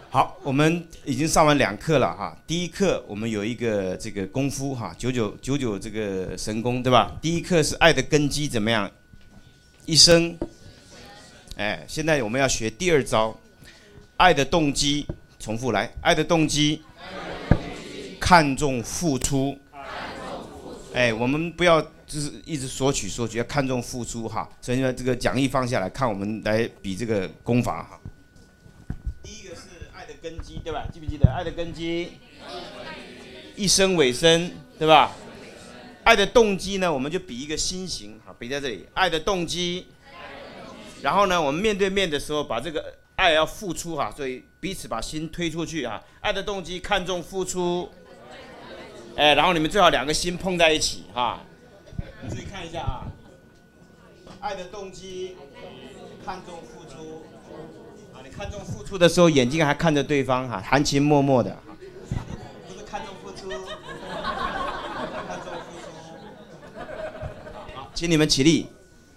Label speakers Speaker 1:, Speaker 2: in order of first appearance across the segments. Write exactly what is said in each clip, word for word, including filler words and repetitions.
Speaker 1: 好，我们已经上完两课了哈。第一课我们有一个这个功夫哈，九九九九这个神功对吧？第一课是爱的根基怎么样？一生，哎，现在我们要学第二招，爱的动机。重复来，爱的动机，看重付出。哎，我们不要就是一直索取索取，要看重付出哈。所以呢，这个讲义放下来看，我们来比这个功法哈。第一个是爱的根基，对吧？记不记得爱的根基？一生尾声，对吧？爱的动机呢，我们就比一个心形，好，比在这里。爱的动机，然后呢，我们面对面的时候，把这个爱要付出哈，所以彼此把心推出去哈。爱的动机看重付出，哎，然后你们最好两个心碰在一起哈。你注意看一下啊，爱的动机看重付出啊，你看重付出的时候，眼睛还看着对方哈，含情脉脉的，不是看重付出，看重付出。好，请你们起立。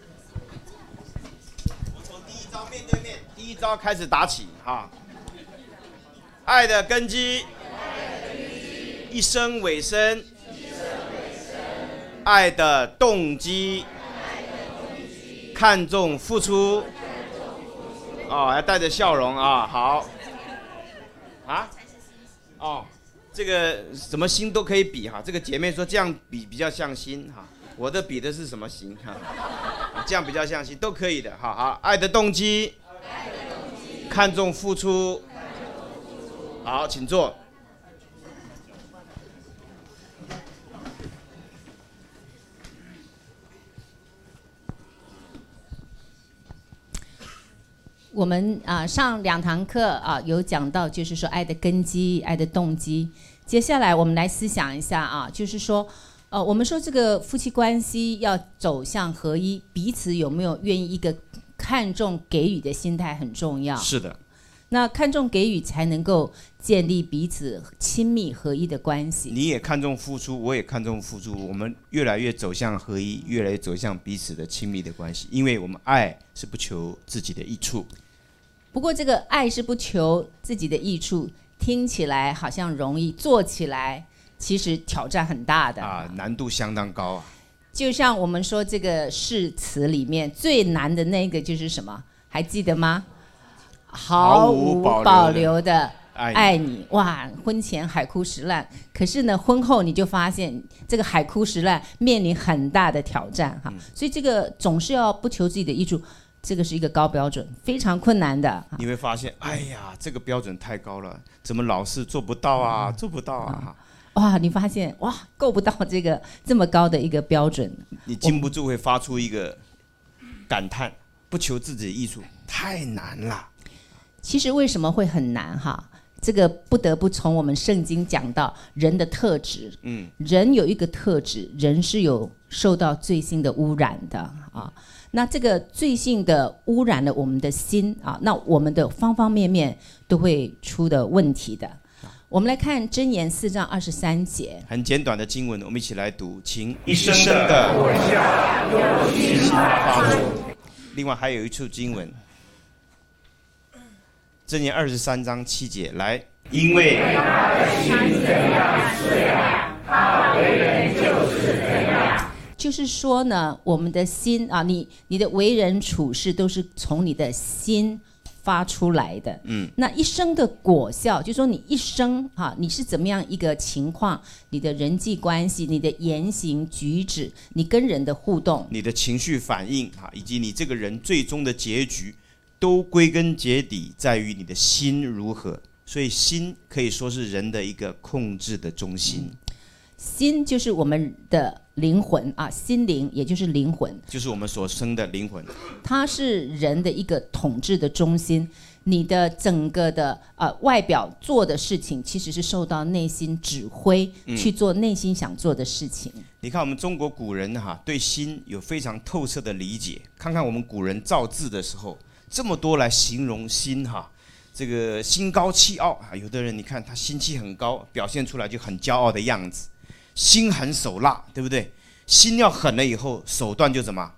Speaker 1: 我从第一招面对面，第一招开始打起哈。爱的根基，一生尾声。爱的动机，看重付出，哦，还带着笑容啊，好，啊，哦，这个什么心都可以比哈，这个姐妹说这样比比较像心哈，我的比的是什么心哈，这样比较像心都可以的，好好，爱的动机，看重付出，好，请坐。
Speaker 2: 我们啊上两堂课啊有讲到，就是说爱的根基、爱的动机。接下来我们来思想一下啊，就是说，呃，我们说这个夫妻关系要走向合一，彼此有没有愿意一个看重给予的心态很重要。
Speaker 1: 是的。
Speaker 2: 那看重给予才能够建立彼此亲密合一的关系。
Speaker 1: 你也看重付出，我也看重付出，我们越来越走向合一，越来越走向彼此的亲密的关系，因为我们爱是不求自己的益处。
Speaker 2: 不过这个爱是不求自己的益处，听起来好像容易，做起来其实挑战很大的
Speaker 1: 啊，难度相当高啊。
Speaker 2: 就像我们说这个誓词里面最难的那个就是什么？还记得吗？毫无保留的爱你。哇，婚前海枯石烂，可是呢，婚后你就发现这个海枯石烂面临很大的挑战哈。嗯、所以这个总是要不求自己的益处。这个是一个高标准，非常困难的。
Speaker 1: 你会发现，哎呀，这个标准太高了，怎么老是做不到啊？嗯、做不到啊！
Speaker 2: 哇，你发现哇，够不到这个这么高的一个标准，
Speaker 1: 你禁不住会发出一个感叹：不求自己的益处，太难了。
Speaker 2: 其实为什么会很难哈？这个不得不从我们圣经讲到人的特质。嗯，人有一个特质，人是有受到罪性的污染的啊。那这个罪性的污染了我们的心啊，那我们的方方面面都会出的问题的。我们来看箴言四章二十三节，
Speaker 1: 很简短的经文，我们一起来读，请
Speaker 3: 一生的果效由心发出。
Speaker 1: 另外还有一处经文，箴言二十三章七节，来，因为
Speaker 3: 他的心怎样是样，他为人就是怎样。
Speaker 2: 就是说呢，我们的心啊，你你的为人处事都是从你的心发出来的。嗯，那一生的果效，就是说你一生啊，你是怎么样一个情况，你的人际关系、你的言行举止、你跟人的互动、
Speaker 1: 你的情绪反应啊，以及你这个人最终的结局，都归根结底在于你的心如何。所以心可以说是人的一个控制的中心。嗯，
Speaker 2: 心就是我们的灵魂啊，心灵也就是灵魂，
Speaker 1: 就是我们所生的灵魂。
Speaker 2: 它是人的一个统治的中心。你的整个的呃外表做的事情，其实是受到内心指挥、嗯、去做内心想做的事情。
Speaker 1: 你看我们中国古人哈，对心有非常透彻的理解。看看我们古人造字的时候，这么多来形容心哈。这个心高气傲啊，有的人你看他心气很高，表现出来就很骄傲的样子。心狠手辣，对不对？心要狠了以后，手段就怎么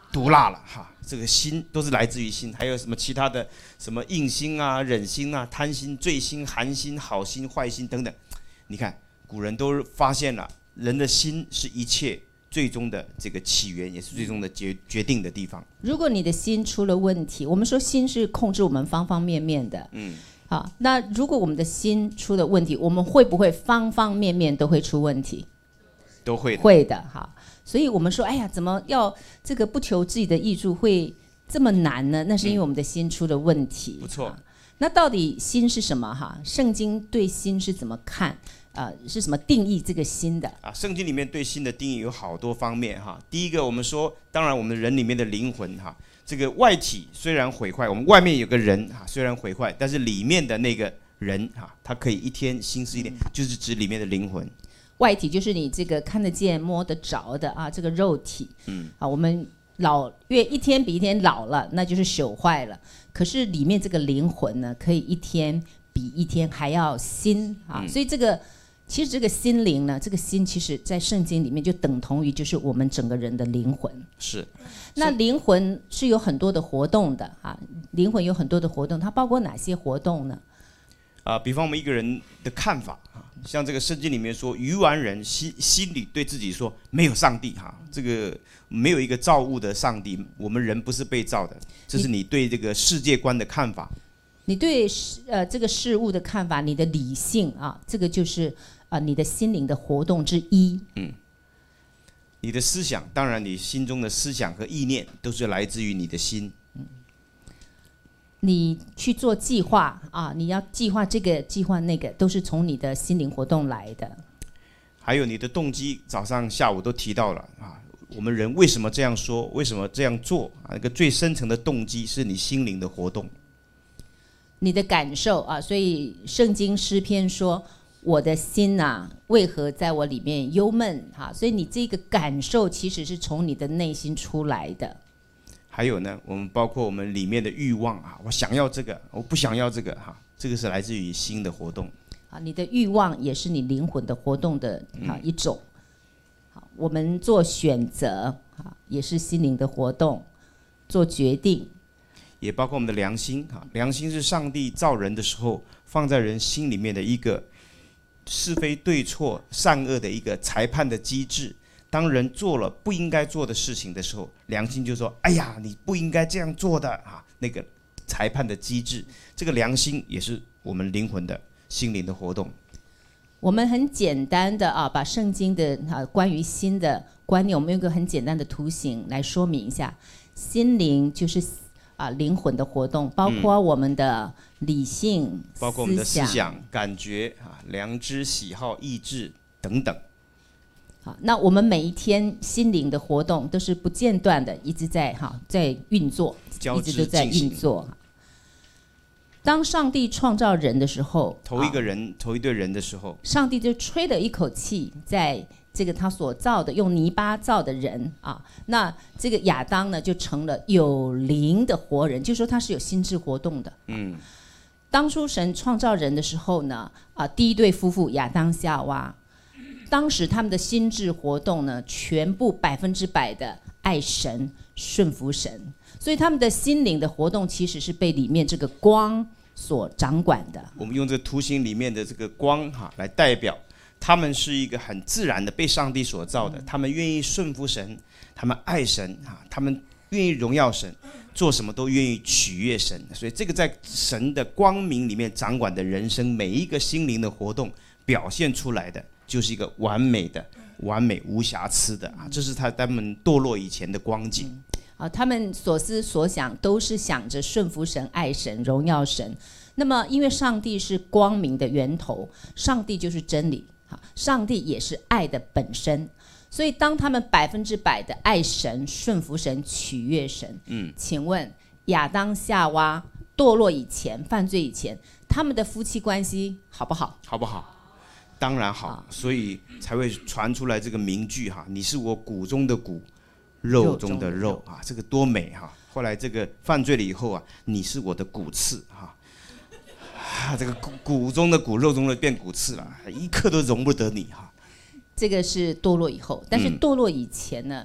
Speaker 1: 毒辣了哈。这个心都是来自于心，还有什么其他的什么硬心啊、忍心啊、贪心、罪心、寒心、好心、坏心等等。你看古人都发现了，人的心是一切最终的这个起源，也是最终的决决定的地方。
Speaker 2: 如果你的心出了问题，我们说心是控制我们方方面面的，嗯，好，那如果我们的心出了问题，我们会不会方方面面都会出问题？
Speaker 1: 都会的，
Speaker 2: 会的，好。所以我们说，哎呀，怎么要这个不求自己的益处会这么难呢？那是因为我们的心出了问题。
Speaker 1: 嗯、不错。
Speaker 2: 那到底心是什么？哈，圣经对心是怎么看？呃，是什么定义这个心的？
Speaker 1: 啊，圣经里面对心的定义有好多方面哈。第一个，我们说，当然我们人里面的灵魂哈，这个外体虽然毁坏，我们外面有个人哈，虽然毁坏，但是里面的那个人哈，他可以一天心思一点，嗯、就是指里面的灵魂。
Speaker 2: 外体就是你这个看得见、摸得着的啊，这个肉体。嗯，啊，我们老越一天比一天老了，那就是朽坏了。可是里面这个灵魂呢，可以一天比一天还要新啊。嗯、所以这个其实这个心灵呢，这个心其实在圣经里面就等同于就是我们整个人的灵魂。
Speaker 1: 是。
Speaker 2: 那灵魂是有很多的活动的啊，灵魂有很多的活动，它包括哪些活动呢？
Speaker 1: 啊，比方我们一个人的看法啊，像这个圣经里面说，愚顽人心心里对自己说没有上帝哈，这个没有一个造物的上帝，我们人不是被造的，这是你对这个世界观的看法。
Speaker 2: 你对呃这个事物的看法，你的理性啊，这个就是啊、呃、你的心灵的活动之一。嗯，
Speaker 1: 你的思想，当然你心中的思想和意念都是来自于你的心。嗯。
Speaker 2: 你去做计划啊，你要计划这个计划那个，都是从你的心灵活动来的。
Speaker 1: 还有你的动机，早上下午都提到了啊。我们人为什么这样说，为什么这样做啊？那个最深层的动机是你心灵的活动。
Speaker 2: 你的感受啊，所以圣经诗篇说：“我的心啊，为何在我里面忧闷？”哈，所以你这个感受其实是从你的内心出来的。
Speaker 1: 还有呢，我们包括我们里面的欲望啊，我想要这个，我不想要这个哈，这个是来自于心的活动。
Speaker 2: 啊，你的欲望也是你灵魂的活动的啊一种。好，我们做选择啊，也是心灵的活动，做决定，
Speaker 1: 也包括我们的良心啊。良心是上帝造人的时候放在人心里面的一个是非对错、善恶的一个裁判的机制。当人做了不应该做的事情的时候，良心就说：“哎呀，你不应该这样做的啊！”那个裁判的机制，这个良心也是我们灵魂的心灵的活动。
Speaker 2: 我们很简单的啊，把圣经的啊关于心的观念，我们用一个很简单的图形来说明一下。心灵就是啊灵魂的活动，包括我们的理性、嗯、
Speaker 1: 包括我们的思想、感觉啊、良知、喜好、意志等等。
Speaker 2: 好，那我们每一天心灵的活动都是不间断的，一直在哈在运作，一直都在运作。当上帝创造人的时候，
Speaker 1: 头一个人、啊、头一对人的时候，
Speaker 2: 上帝就吹了一口气，在这个他所造的用泥巴造的人啊，那这个亚当呢就成了有灵的活人，就是说他是有心智活动的。嗯，当初神创造人的时候呢，啊，第一对夫妇亚当夏娃。当时他们的心智活动呢，全部百分之百的爱神、顺服神，所以他们的心灵的活动其实是被里面这个光所掌管的。
Speaker 1: 我们用这个图形里面的这个光哈来代表，他们是一个很自然的被上帝所造的，他们愿意顺服神，他们爱神哈，他们愿意荣耀神，做什么都愿意取悦神。所以这个在神的光明里面掌管的人生，每一个心灵的活动表现出来的。就是一个完美的、完美无瑕疵的啊，这是他他们堕落以前的光景。
Speaker 2: 嗯、啊，他们所思所想都是想着顺服神、爱神、荣耀神。那么，因为上帝是光明的源头，上帝就是真理，啊，上帝也是爱的本身。所以，当他们百分之百的爱神、顺服神、取悦神，嗯，请问亚当夏娃堕落以前、犯罪以前，他们的夫妻关系好不好？
Speaker 1: 好不好？当然好，所以才会传出来这个名句哈，你是我骨中的骨，肉中的肉啊，这个多美哈！后来这个犯罪了以后啊，你是我的骨刺哈，啊，这个骨骨中的骨，肉中的变骨刺了，一刻都容不得你哈。
Speaker 2: 这个是堕落以后，但是堕落以前呢，嗯、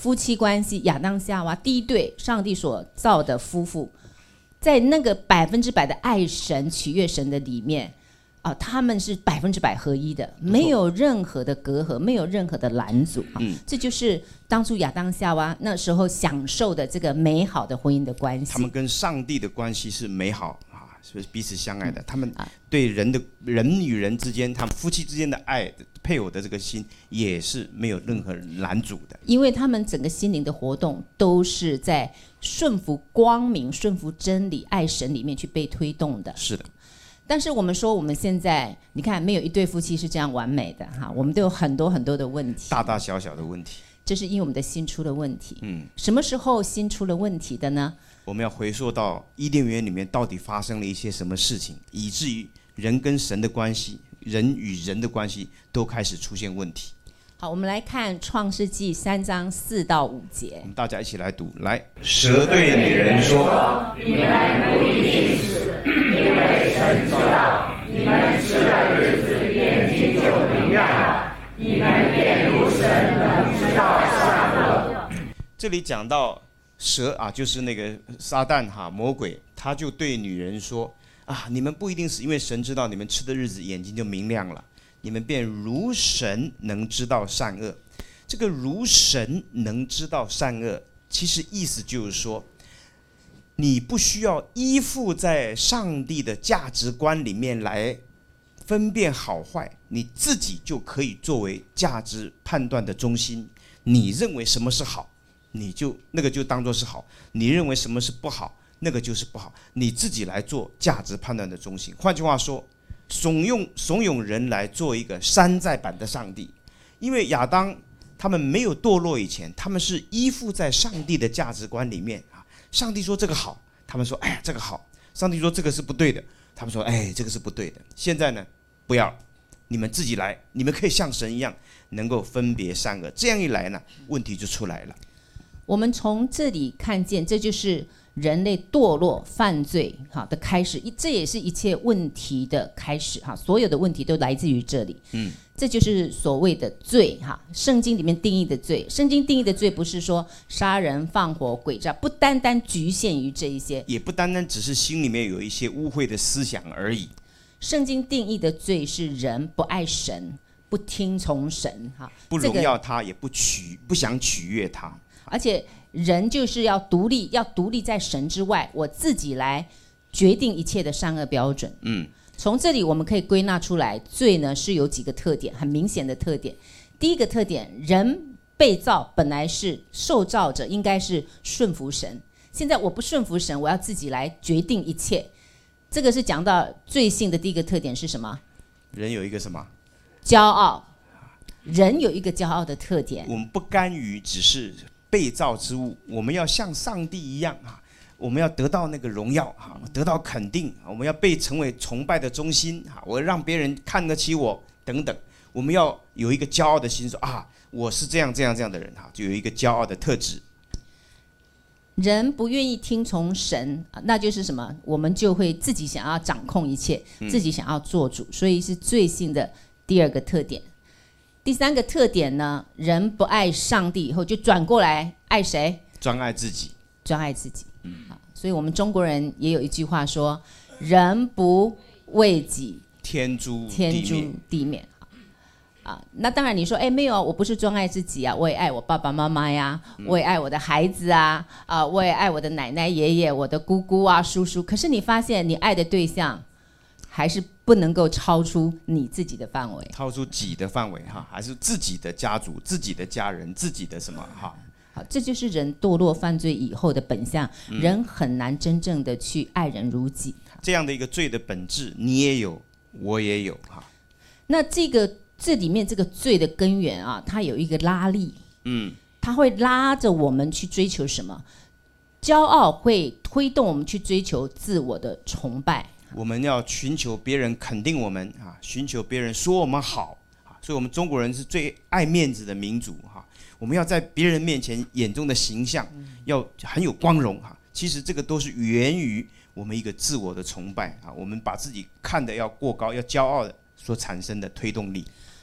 Speaker 2: 夫妻关系，亚当夏娃第一对上帝所造的夫妇，在那个百分之百的爱神、取悦神的里面啊，他们是百分之百合一的，没有任何的隔阂，没有任何的拦阻啊。嗯、这就是当初亚当夏娃那时候享受的这个美好的婚姻的关系。
Speaker 1: 他们跟上帝的关系是美好啊，是彼此相爱的。他们对人的人与人之间，他们夫妻之间的爱。配偶的这个心也是没有任何拦阻的，
Speaker 2: 因为他们整个心灵的活动都是在顺服光明、顺服真理、爱神里面去被推动的。
Speaker 1: 是的，
Speaker 2: 但是我们说我们现在，你看没有一对夫妻是这样完美的哈，我们都有很多很多的问题，
Speaker 1: 大大小小的问题。
Speaker 2: 这是因为我们的心出了问题。
Speaker 1: 嗯，
Speaker 2: 什么时候心出了问题的呢？
Speaker 1: 我们要回溯到伊甸园里面到底发生了一些什么事情，以至于人跟神的关系。人与人的关系都开始出现问题。
Speaker 2: 好，我们来看创世纪三章四到五节。
Speaker 1: 我们大家一起来读。来，蛇对女人说：“
Speaker 3: 你们不一定死，因为神知道你们吃的日子眼睛就明亮了，你们便如神能知道善恶。”
Speaker 1: 这里讲到蛇啊，就是那个撒旦哈魔鬼，他就对女人说。啊！你们不一定是因为神知道你们吃的日子眼睛就明亮了，你们便如神能知道善恶。这个如神能知道善恶，其实意思就是说，你不需要依附在上帝的价值观里面来分辨好坏，你自己就可以作为价值判断的中心。你认为什么是好，你就那个就当作是好；你认为什么是不好。那个就是不好，你自己来做价值判断的中心。换句话说，怂恿怂恿人来做一个山寨版的上帝，因为亚当他们没有堕落以前，他们是依附在上帝的价值观里面啊。上帝说这个好，他们说哎呀这个好；上帝说这个是不对的，他们说哎这个是不对的。现在呢，不要，你们自己来，你们可以像神一样能够分别善恶。这样一来呢，问题就出来了。
Speaker 2: 我们从这里看见，这就是人类堕落犯罪哈的开始，这也是一切问题的开始哈，所有的问题都来自于这里。嗯，这就是所谓的罪哈。圣经里面定义的罪，圣经定义的罪不是说杀人、放火、诡诈，不单单局限于这一些，
Speaker 1: 也不单单只是心里面有一些污秽的思想而已。
Speaker 2: 圣经定义的罪是人不爱神，不听从神哈，
Speaker 1: 不荣耀他，也不取不想取悦他。
Speaker 2: 而且人就是要独立，要独立在神之外，我自己来决定一切的善恶标准。嗯，从这里我们可以归纳出来，罪呢是有几个特点，很明显的特点。第一个特点，人被造本来是受造者，应该是顺服神。现在我不顺服神，我要自己来决定一切。这个是讲到罪性的第一个特点是什么？
Speaker 1: 人有一个什么？
Speaker 2: 骄傲。人有一个骄傲的特点，
Speaker 1: 我们不甘于只是被造之物，我们要像上帝一样啊，我们要得到那个荣耀啊，得到肯定，我们要被成为崇拜的中心啊，我让别人看得起我等等，我们要有一个骄傲的心，说啊，我是这样这样这样的人哈，就有一个骄傲的特质。
Speaker 2: 人不愿意听从神，那就是什么？我们就会自己想要掌控一切，自己想要做主，所以是罪性的第二个特点。第三个特点呢，人不爱上帝以后，就转过来爱谁？
Speaker 1: 专爱自己，
Speaker 2: 专爱自己。嗯，所以我们中国人也有一句话说：“人不为己，
Speaker 1: 天诛
Speaker 2: 天诛地灭。”啊，那当然你说，哎，没有，我不是专爱自己啊，我也爱我爸爸妈妈呀，我也爱我的孩子啊，啊，我也爱我的奶奶爷爷、我的姑姑啊、叔叔。可是你发现，你爱的对象还是不能够超出你自己的范围，
Speaker 1: 超出己的范围哈，还是自己的家族、自己的家人、自己的什么哈？
Speaker 2: 好，这就是人堕落犯罪以后的本相，嗯、人很难真正的去爱人如己。
Speaker 1: 这样的一个罪的本质，你也有，我也有哈。
Speaker 2: 那这个这里面这个罪的根源啊，它有一个拉力，嗯，它会拉着我们去追求什么？骄傲会推动我们去追求自我的崇拜。
Speaker 1: 我们要寻求别人肯定我们啊，寻求别人说我们好啊，所以我们中国人是最爱面子的民族哈。我们要在别人面前眼中的形象要很有光荣哈。其实这个都是源于我们一个自我的崇拜啊，我们把自己看得要过高、要骄傲的所产生的推动力。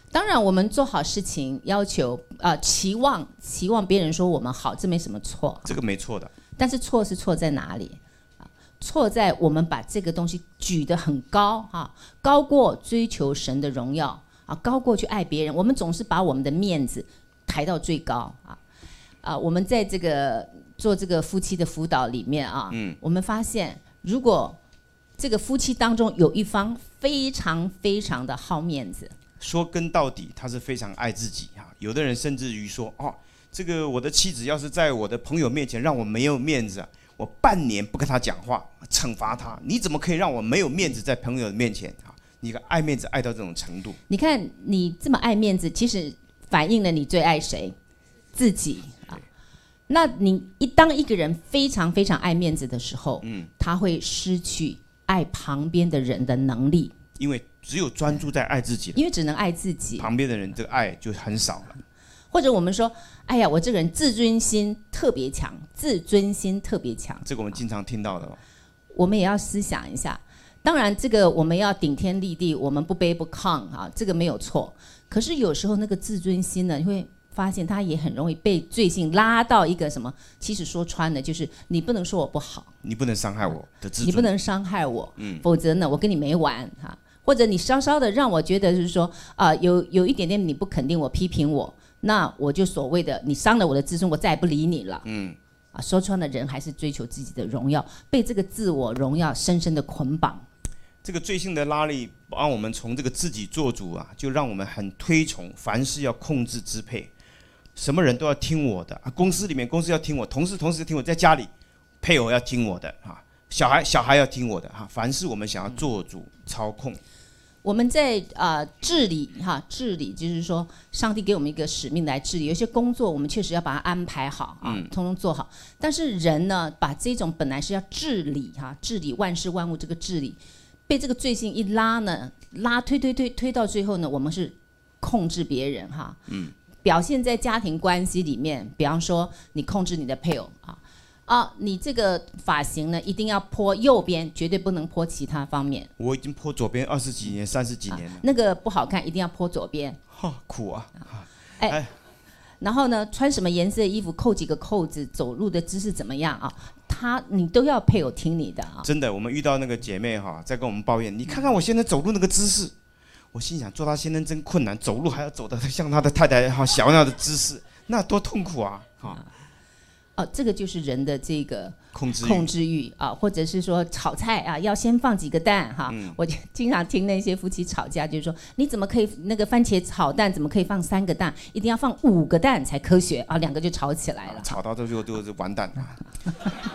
Speaker 2: 当然，我们做好事情，要求啊、呃，期望期望别人说我们好，这没什么错，
Speaker 1: 这个没错的。
Speaker 2: 但是错是错在哪里？错在我们把这个东西举得很高啊，高过追求神的荣耀啊，高过去爱别人。我们总是把我们的面子抬到最高啊啊！我们在这个做这个夫妻的辅导里面啊，嗯，我们发现，如果这个夫妻当中有一方非常非常的好面子。
Speaker 1: 说根到底，他是非常爱自己哈。有的人甚至于说，哦，这个我的妻子要是在我的朋友面前让我没有面子啊，我半年不跟他讲话，惩罚他。你怎么可以让我没有面子在朋友面前啊？你爱面子爱到这种程度。
Speaker 2: 你看你这么爱面子，其实反映了你最爱谁？自己啊。那你一当一个人非常非常爱面子的时候，嗯，他会失去爱旁边的人的能力。
Speaker 1: 因为只有专注在爱自己，
Speaker 2: 因为只能爱自己，
Speaker 1: 旁边的人这个爱就很少了。
Speaker 2: 或者我们说，哎呀，我这个人自尊心特别强，自尊心特别强，
Speaker 1: 这个我们经常听到的嘛。
Speaker 2: 我们也要思想一下。当然，这个我们要顶天立地，我们不卑不亢啊，这个没有错。可是有时候那个自尊心呢，你会发现他也很容易被罪性拉到一个什么？其实说穿了，就是你不能说我不好，
Speaker 1: 你不能伤害我的自尊，
Speaker 2: 你不能伤害我，嗯，否则呢，我跟你没完哈。或者你稍稍的让我觉得就是说啊、呃，有有一点点你不肯定我、批评我，那我就所谓的你伤了我的自尊，我再也不理你了。嗯，啊，说穿了，人还是追求自己的荣耀，被这个自我荣耀深深的捆绑。
Speaker 1: 这个罪性的拉力，让我们从这个自己做主啊，就让我们很推崇，凡事要控制支配，什么人都要听我的啊。公司里面公司要听我，同事同事要听我，在家里配偶要听我的啊。小孩小孩要听我的哈，凡是我们想要做主操控。
Speaker 2: 我们在啊、呃、治理哈治理，就是说上帝给我们一个使命来治理，有些工作我们确实要把它安排好啊，嗯、通通做好。但是人呢，把这种本来是要治理哈治理万事万物这个治理，被这个罪性一拉呢，拉推推推推到最后呢，我们是控制别人哈，嗯，表现在家庭关系里面，比方说你控制你的配偶啊。啊，你这个发型呢，一定要泼右边，绝对不能泼其他方面。
Speaker 1: 我已经泼左边二十几年、三十几年了、啊。
Speaker 2: 那个不好看，一定要泼左边。
Speaker 1: 哈，苦啊！
Speaker 2: 哎，哎然后呢，穿什么颜色的衣服，扣几个扣子，走路的姿势怎么样啊？他你都要配偶听你的啊。
Speaker 1: 真的，我们遇到那个姐妹哈，在跟我们抱怨，你看看我现在走路那个姿势，我心想做她先生真困难，走路还要走得像她的太太哈小那的姿势，那多痛苦啊！哈。
Speaker 2: 哦，这个就是人的这个
Speaker 1: 控制欲
Speaker 2: 控制欲啊，或者是说炒菜啊，要先放几个蛋哈。嗯、我经常听那些夫妻吵架，就是说你怎么可以那个番茄炒蛋怎么可以放三个蛋，一定要放五个蛋才科学啊，两个就吵起来了。啊、
Speaker 1: 吵到最后就就完蛋了。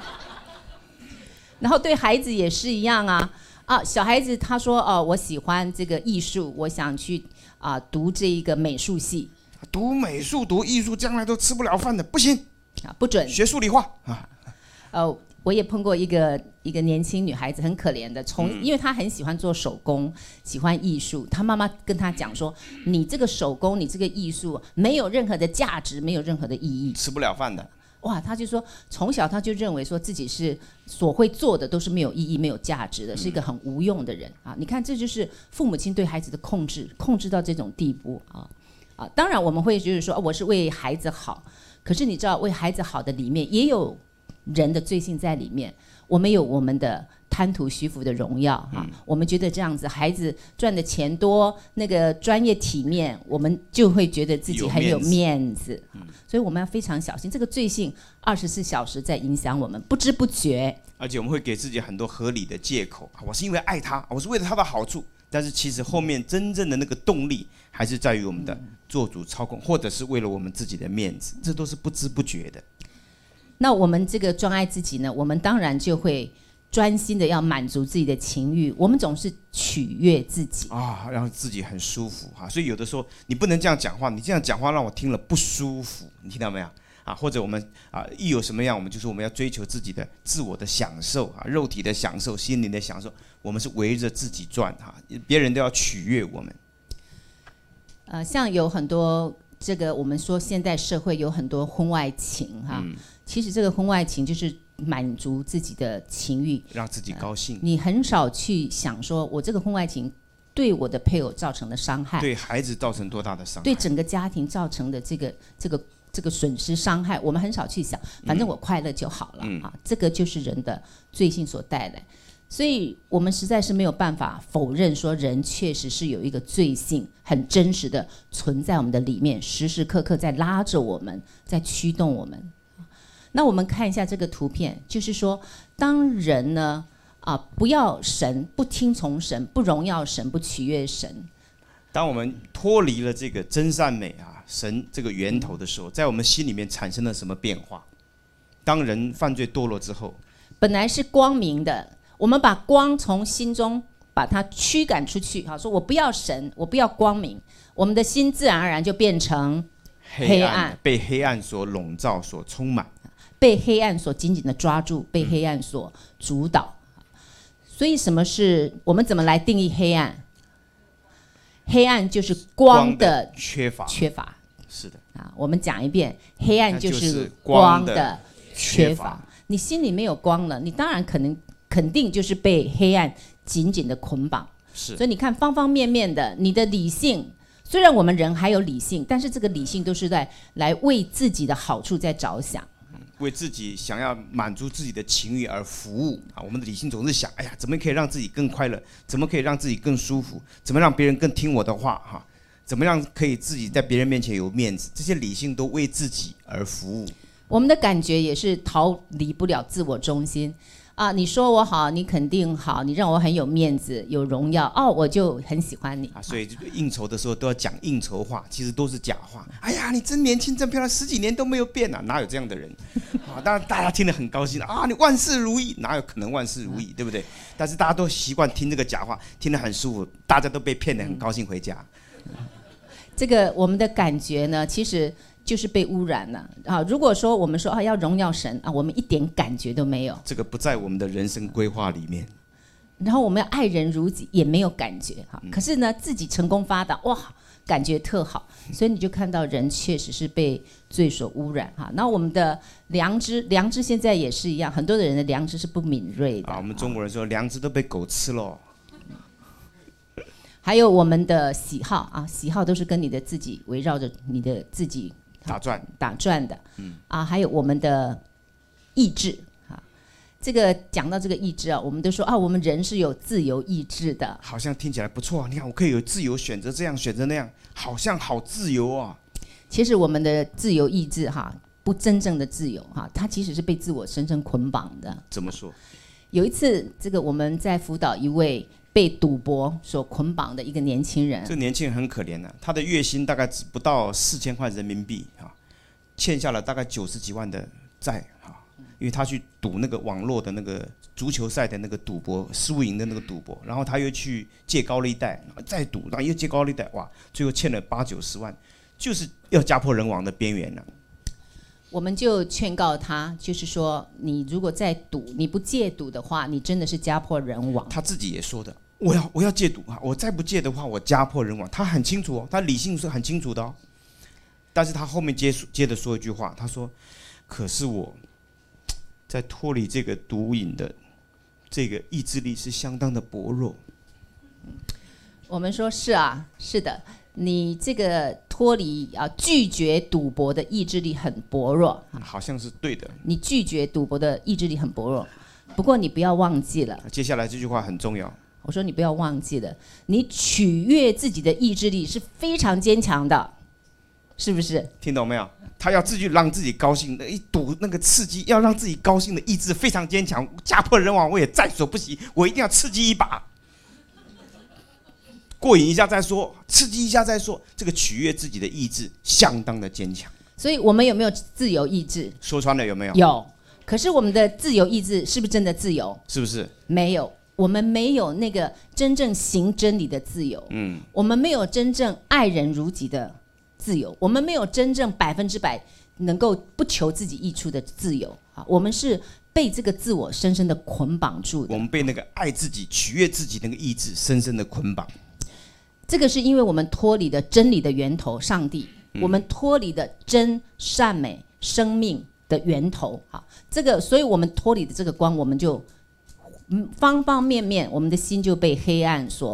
Speaker 2: 然后对孩子也是一样啊啊，小孩子他说哦，我喜欢这个艺术，我想去啊读这一个美术系，
Speaker 1: 读美术读艺术，将来都吃不了饭的，不行。
Speaker 2: 啊，不准
Speaker 1: 学数理化啊！
Speaker 2: 呃，我也碰过一个一个年轻女孩子，很可怜的，从、嗯、因为她很喜欢做手工，喜欢艺术，她妈妈跟她讲说：“你这个手工，你这个艺术，没有任何的价值，没有任何的意义，
Speaker 1: 吃不了饭的。”
Speaker 2: 哇，她就说，从小她就认为说自己是所会做的都是没有意义、没有价值的，是一个很无用的人啊！你看，这就是父母亲对孩子的控制，控制到这种地步啊啊！当然，我们会就是说，我是为孩子好。可是你知道，为孩子好的里面也有人的罪性在里面。我们有我们的贪图虚浮的荣耀哈、嗯，我们觉得这样子孩子赚的钱多，那个专业体面，我们就会觉得自己很有面子。嗯、所以我们要非常小心，这个罪性二十四小时在影响我们，不知不觉。
Speaker 1: 而且我们会给自己很多合理的借口，我是因为爱他，我是为了他的好处。但是其实后面真正的那个动力还是在于我们的做主操控，或者是为了我们自己的面子，这都是不知不觉的。
Speaker 2: 那我们这个专爱自己呢，我们当然就会专心的要满足自己的情欲，我们总是取悦自己
Speaker 1: 啊，让自己很舒服哈。所以有的时候你不能这样讲话，你这样讲话让我听了不舒服，你听到没有？啊，或者我们啊，一有什么样，我们就是我们要追求自己的自我的享受啊，肉体的享受，心灵的享受，我们是围着自己转哈，别人都要取悦我们。
Speaker 2: 呃，像有很多这个我们说现代社会有很多婚外情哈，嗯、其实这个婚外情就是满足自己的情欲，
Speaker 1: 让自己高兴。
Speaker 2: 呃、你很少去想说，我这个婚外情对我的配偶造成的伤害，
Speaker 1: 对孩子造成多大的伤害，
Speaker 2: 对整个家庭造成的这个这个这个损失伤害，我们很少去想，反正我快乐就好了、嗯、啊，这个就是人的罪性所带来。所以我们实在是没有办法否认说人确实是有一个罪性很真实的存在我们的里面，时时刻刻在拉着我们，在驱动我们。那我们看一下这个图片，就是说当人呢啊，不要神，不听从神，不荣耀神，不取悦神，
Speaker 1: 当我们脱离了这个真善美啊，神这个源头的时候，在我们心里面产生了什么变化？当人犯罪堕落之后，
Speaker 2: 本来是光明的，我们把光从心中把它驱赶出去，好，说我不要神，我不要光明，我们的心自然而然就变成黑暗，
Speaker 1: 黑暗被黑暗所笼罩、所充满，
Speaker 2: 被黑暗所紧紧的抓住，被黑暗所主导。所以什么是我们怎么来定义黑暗？黑暗就是光的
Speaker 1: 缺乏，
Speaker 2: 缺乏。
Speaker 1: 是的
Speaker 2: 啊，我们讲一遍，黑暗就是光的缺乏。你心里没有光了，你当然可能肯定就是被黑暗紧紧的捆绑。
Speaker 1: 是，
Speaker 2: 所以你看方方面面的，你的理性，虽然我们人还有理性，但是这个理性都是在来为自己的好处在着想。
Speaker 1: 为自己想要满足自己的情欲而服务啊！我们的理性总是想，哎呀，怎么可以让自己更快乐？怎么可以让自己更舒服？怎么让别人更听我的话？哈，怎么样可以自己在别人面前有面子？这些理性都为自己而服务。
Speaker 2: 我们的感觉也是逃离不了自我中心啊！你说我好，你肯定好，你让我很有面子、有荣耀，哦，我就很喜欢你。
Speaker 1: 啊，所以应酬的时候都要讲应酬话，其实都是假话。哎呀，你真年轻，真漂亮，十几年都没有变啊，哪有这样的人？啊，当然大家听得很高兴啊，你万事如意，哪有可能万事如意，对不对？但是大家都习惯听这个假话，听得很舒服，大家都被骗得很高兴回家。
Speaker 2: 这个我们的感觉呢，其实就是被污染了啊！如果说我们说啊要荣耀神啊，我们一点感觉都没有，
Speaker 1: 这个不在我们的人生规划里面。
Speaker 2: 然后我们要爱人如己，也没有感觉哈。可是呢，自己成功发达，哇，感觉特好，所以你就看到人确实是被罪所污染哈。那我们的良知，良知现在也是一样，很多的人的良知是不敏锐的
Speaker 1: 啊。我们中国人说良知都被狗吃了。
Speaker 2: 还有我们的喜好啊，喜好都是跟你的自己围绕着你的自己
Speaker 1: 打转
Speaker 2: 打转的，嗯啊，还有我们的意志啊，这个讲到这个意志啊，我们都说啊，我们人是有自由意志的，
Speaker 1: 好像听起来不错。你看，我可以有自由选择这样选择那样，好像好自由啊。
Speaker 2: 其实我们的自由意志哈，不真正的自由哈，它其实是被自我深深捆绑的。
Speaker 1: 怎么说？
Speaker 2: 有一次，这个我们在辅导一位被赌博所捆绑的一个年轻人，
Speaker 1: 这个年轻人很可怜的、啊，他的月薪大概只不到四千块人民币啊，欠下了大概九十几万的债啊，因为他去赌那个网络的那个足球赛的那个赌博，输赢的那个赌博，然后他又去借高利贷，再赌，然后又借高利贷，哇，最后欠了八九十万，就是要家破人亡的边缘了。
Speaker 2: 我们就劝告他，就是说，你如果再赌，你不戒赌的话，你真的是家破人亡。
Speaker 1: 他自己也说的，我要我要戒赌啊，我再不戒的话，我家破人亡。他很清楚哦，他理性是很清楚的哦。但是他后面接接着说一句话，他说：“可是我在脱离这个毒瘾的这个意志力是相当的薄弱。”
Speaker 2: 我们说是啊，是的。你这个脱离啊拒绝赌博的意志力很薄弱，
Speaker 1: 好像是对的。
Speaker 2: 你拒绝赌博的意志力很薄弱，不过你不要忘记了，
Speaker 1: 接下来这句话很重要。
Speaker 2: 我说你不要忘记了，你取悦自己的意志力是非常坚强的，是不是？
Speaker 1: 听懂没有？他要自己让自己高兴，一赌那个刺激，要让自己高兴的意志非常坚强，家破人亡我也在所不惜，我一定要刺激一把。过瘾一下再说，刺激一下再说，这个取悦自己的意志相当的坚强。
Speaker 2: 所以我们有没有自由意志？
Speaker 1: 说穿了有没有？
Speaker 2: 有。可是我们的自由意志是不是真的自由？
Speaker 1: 是不是？
Speaker 2: 没有，我们没有那个真正行真理的自由。嗯，我们没有真正爱人如己的自由，我们没有真正百分之百能够不求自己益处的自由。啊，我们是被这个自我深深的捆绑住的。
Speaker 1: 我们被那个爱自己、取悦自己那个意志深深的捆绑。
Speaker 2: 这个是因为我们脱离了真理的源头上帝，嗯、我们脱离了真善美生命的源头啊，这个，所以我们脱离的这个光，我们就方方面面，我们的心就被黑暗所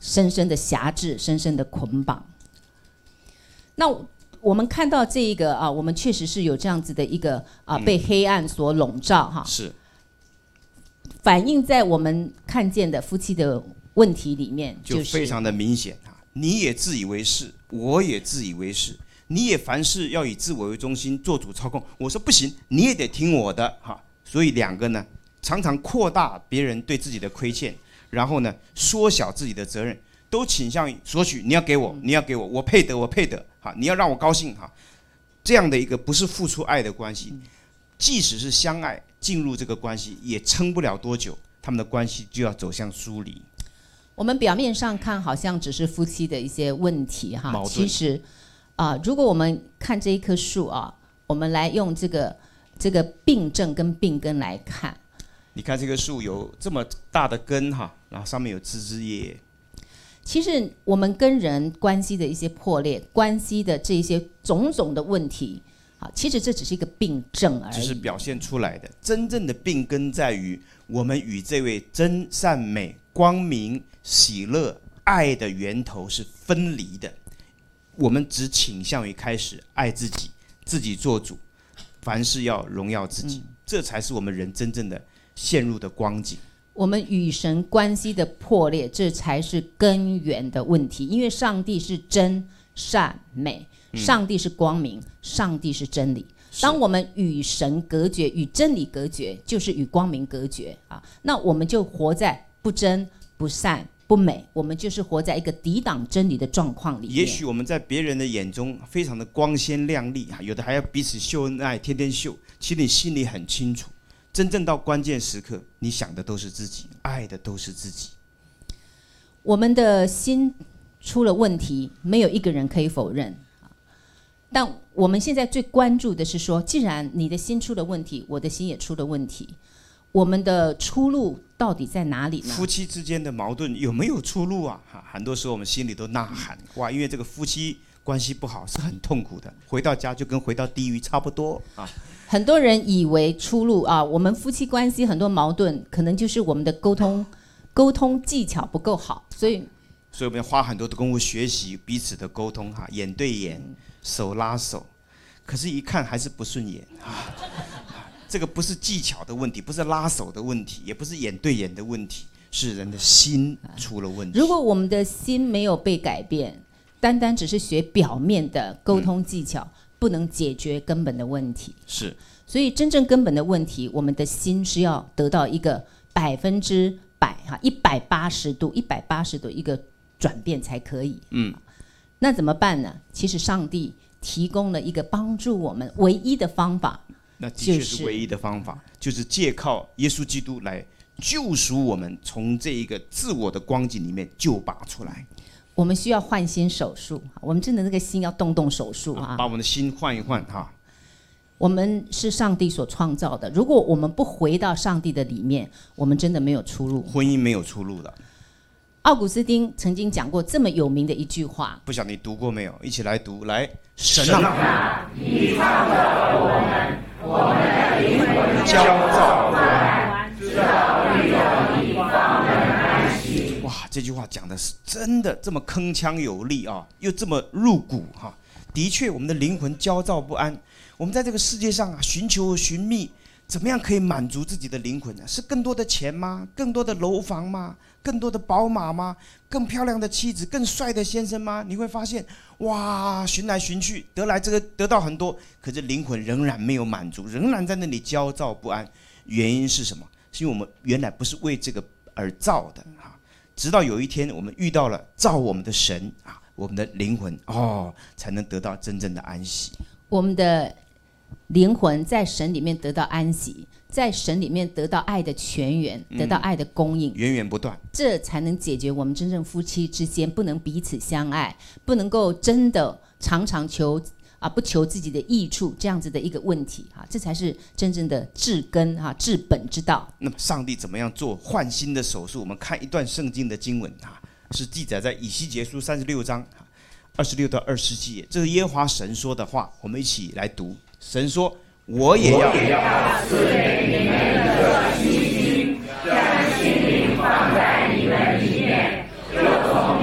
Speaker 2: 深深的辖制，深深的捆绑。那我们看到这一个啊，我们确实是有这样子的一个啊，被黑暗所笼罩哈。
Speaker 1: 是。
Speaker 2: 反映在我们看见的夫妻的问题里面，
Speaker 1: 就非常的明显哈。你也自以为是，我也自以为是，你也凡事要以自我为中心，做主操控。我说不行，你也得听我的哈。所以两个呢，常常扩大别人对自己的亏欠，然后呢，缩小自己的责任，都倾向于索取。你要给我，你要给我，我配得，我配得哈。你要让我高兴哈。这样的一个不是付出爱的关系，即使是相爱，进入这个关系也撑不了多久，他们的关系就要走向疏离。
Speaker 2: 我们表面上看好像只是夫妻的一些问题哈，
Speaker 1: 矛盾
Speaker 2: 其实啊、呃，如果我们看这一棵树啊，我们来用这个这个病症跟病根来看，
Speaker 1: 你看这个树有这么大的根哈，然后上面有枝枝叶叶。
Speaker 2: 其实我们跟人关系的一些破裂，关系的这些种种的问题，啊，其实这只是一个病症而已，
Speaker 1: 只是表现出来的。真正的病根在于我们与这位真善美、光明、喜乐、爱的源头是分离的。我们只倾向于开始爱自己，自己做主，凡事要荣耀自己，嗯、这才是我们人真正的陷入的光景。
Speaker 2: 我们与神关系的破裂，这才是根源的问题。因为上帝是真善美，上帝是光明，嗯、上帝是真理。当我们与神隔绝，与真理隔绝，就是与光明隔绝啊。那我们就活在不真、不善、不美，我们就是活在一个抵挡真理的状况里面。
Speaker 1: 也许我们在别人的眼中非常的光鲜亮丽，有的还要彼此秀恩爱，天天秀。其实你心里很清楚。真正到关键时刻，你想的都是自己，爱的都是自己。
Speaker 2: 我们的心出了问题，没有一个人可以否认。但我们现在最关注的是说，既然你的心出了问题，我的心也出了问题，我们的出路到底在哪里呢？
Speaker 1: 夫妻之间的矛盾有没有出路啊？很多时候我们心里都呐喊，哇，因为这个夫妻关系不好是很痛苦的，回到家就跟回到地狱差不多啊。
Speaker 2: 很多人以为出路啊，我们夫妻关系很多矛盾，可能就是我们的沟通沟通技巧不够好，所以
Speaker 1: 所以我们要花很多的功夫学习彼此的沟通哈，眼对眼，手拉手，可是，一看还是不顺眼啊。这个不是技巧的问题，不是拉手的问题，也不是眼对眼的问题，是人的心出了问题。
Speaker 2: 如果我们的心没有被改变，单单只是学表面的沟通技巧，嗯、不能解决根本的问题。
Speaker 1: 是，
Speaker 2: 所以真正根本的问题，我们的心是要得到一个百分之百哈，一百八十度、一百八十度一个转变才可以。
Speaker 1: 嗯，
Speaker 2: 那怎么办呢？其实上帝提供了一个帮助我们唯一的方法，
Speaker 1: 那的确是唯一的方法，就是借靠耶稣基督来救赎我们，从这一个自我的光景里面救拔出来。
Speaker 2: 我们需要换心手术，我们真的那个心要动动手术啊，
Speaker 1: 把我们的心换一换哈。
Speaker 2: 我们是上帝所创造的，如果我们不回到上帝的里面，我们真的没有出路。
Speaker 1: 婚姻没有出路的。
Speaker 2: 奥古斯丁曾经讲过这么有名的一句话，
Speaker 1: 不晓得你读过没有？一起来读，来，
Speaker 3: 神啊，你创造了我们，我们的灵魂
Speaker 1: 焦躁不
Speaker 3: 安，知道遇到你方能安息。
Speaker 1: 哇，这句话讲的是真的这么铿锵有力啊，又这么入骨哈、啊。的确，我们的灵魂焦躁不安。我们在这个世界上啊，寻求寻觅，怎么样可以满足自己的灵魂呢？是更多的钱吗？更多的楼房吗？更多的宝马吗？更漂亮的妻子？更帅的先生吗？你会发现，哇，寻来寻去，得来这个得到很多，可是灵魂仍然没有满足，仍然在那里焦躁不安。原因是什么？是因为我们原来不是为这个而造的啊。直到有一天，我们遇到了造我们的神啊，我们的灵魂哦，才能得到真正的安息。
Speaker 2: 我们的灵魂在神里面得到安息，在神里面得到爱的泉源，得到爱的供应，
Speaker 1: 嗯、源源不断，
Speaker 2: 这才能解决我们真正夫妻之间不能彼此相爱，不能够真的常常求啊不求自己的益处这样子的一个问题啊，这才是真正的治根啊治本之道。
Speaker 1: 那么上帝怎么样做换心的手术？我们看一段圣经的经文啊，是记载在以西结书三十六章二十六到二十七节，这是耶和华神说的话，我们一起来读。神说：“我也要
Speaker 3: 赐给你们一个新心，将心灵放在你们里面，就从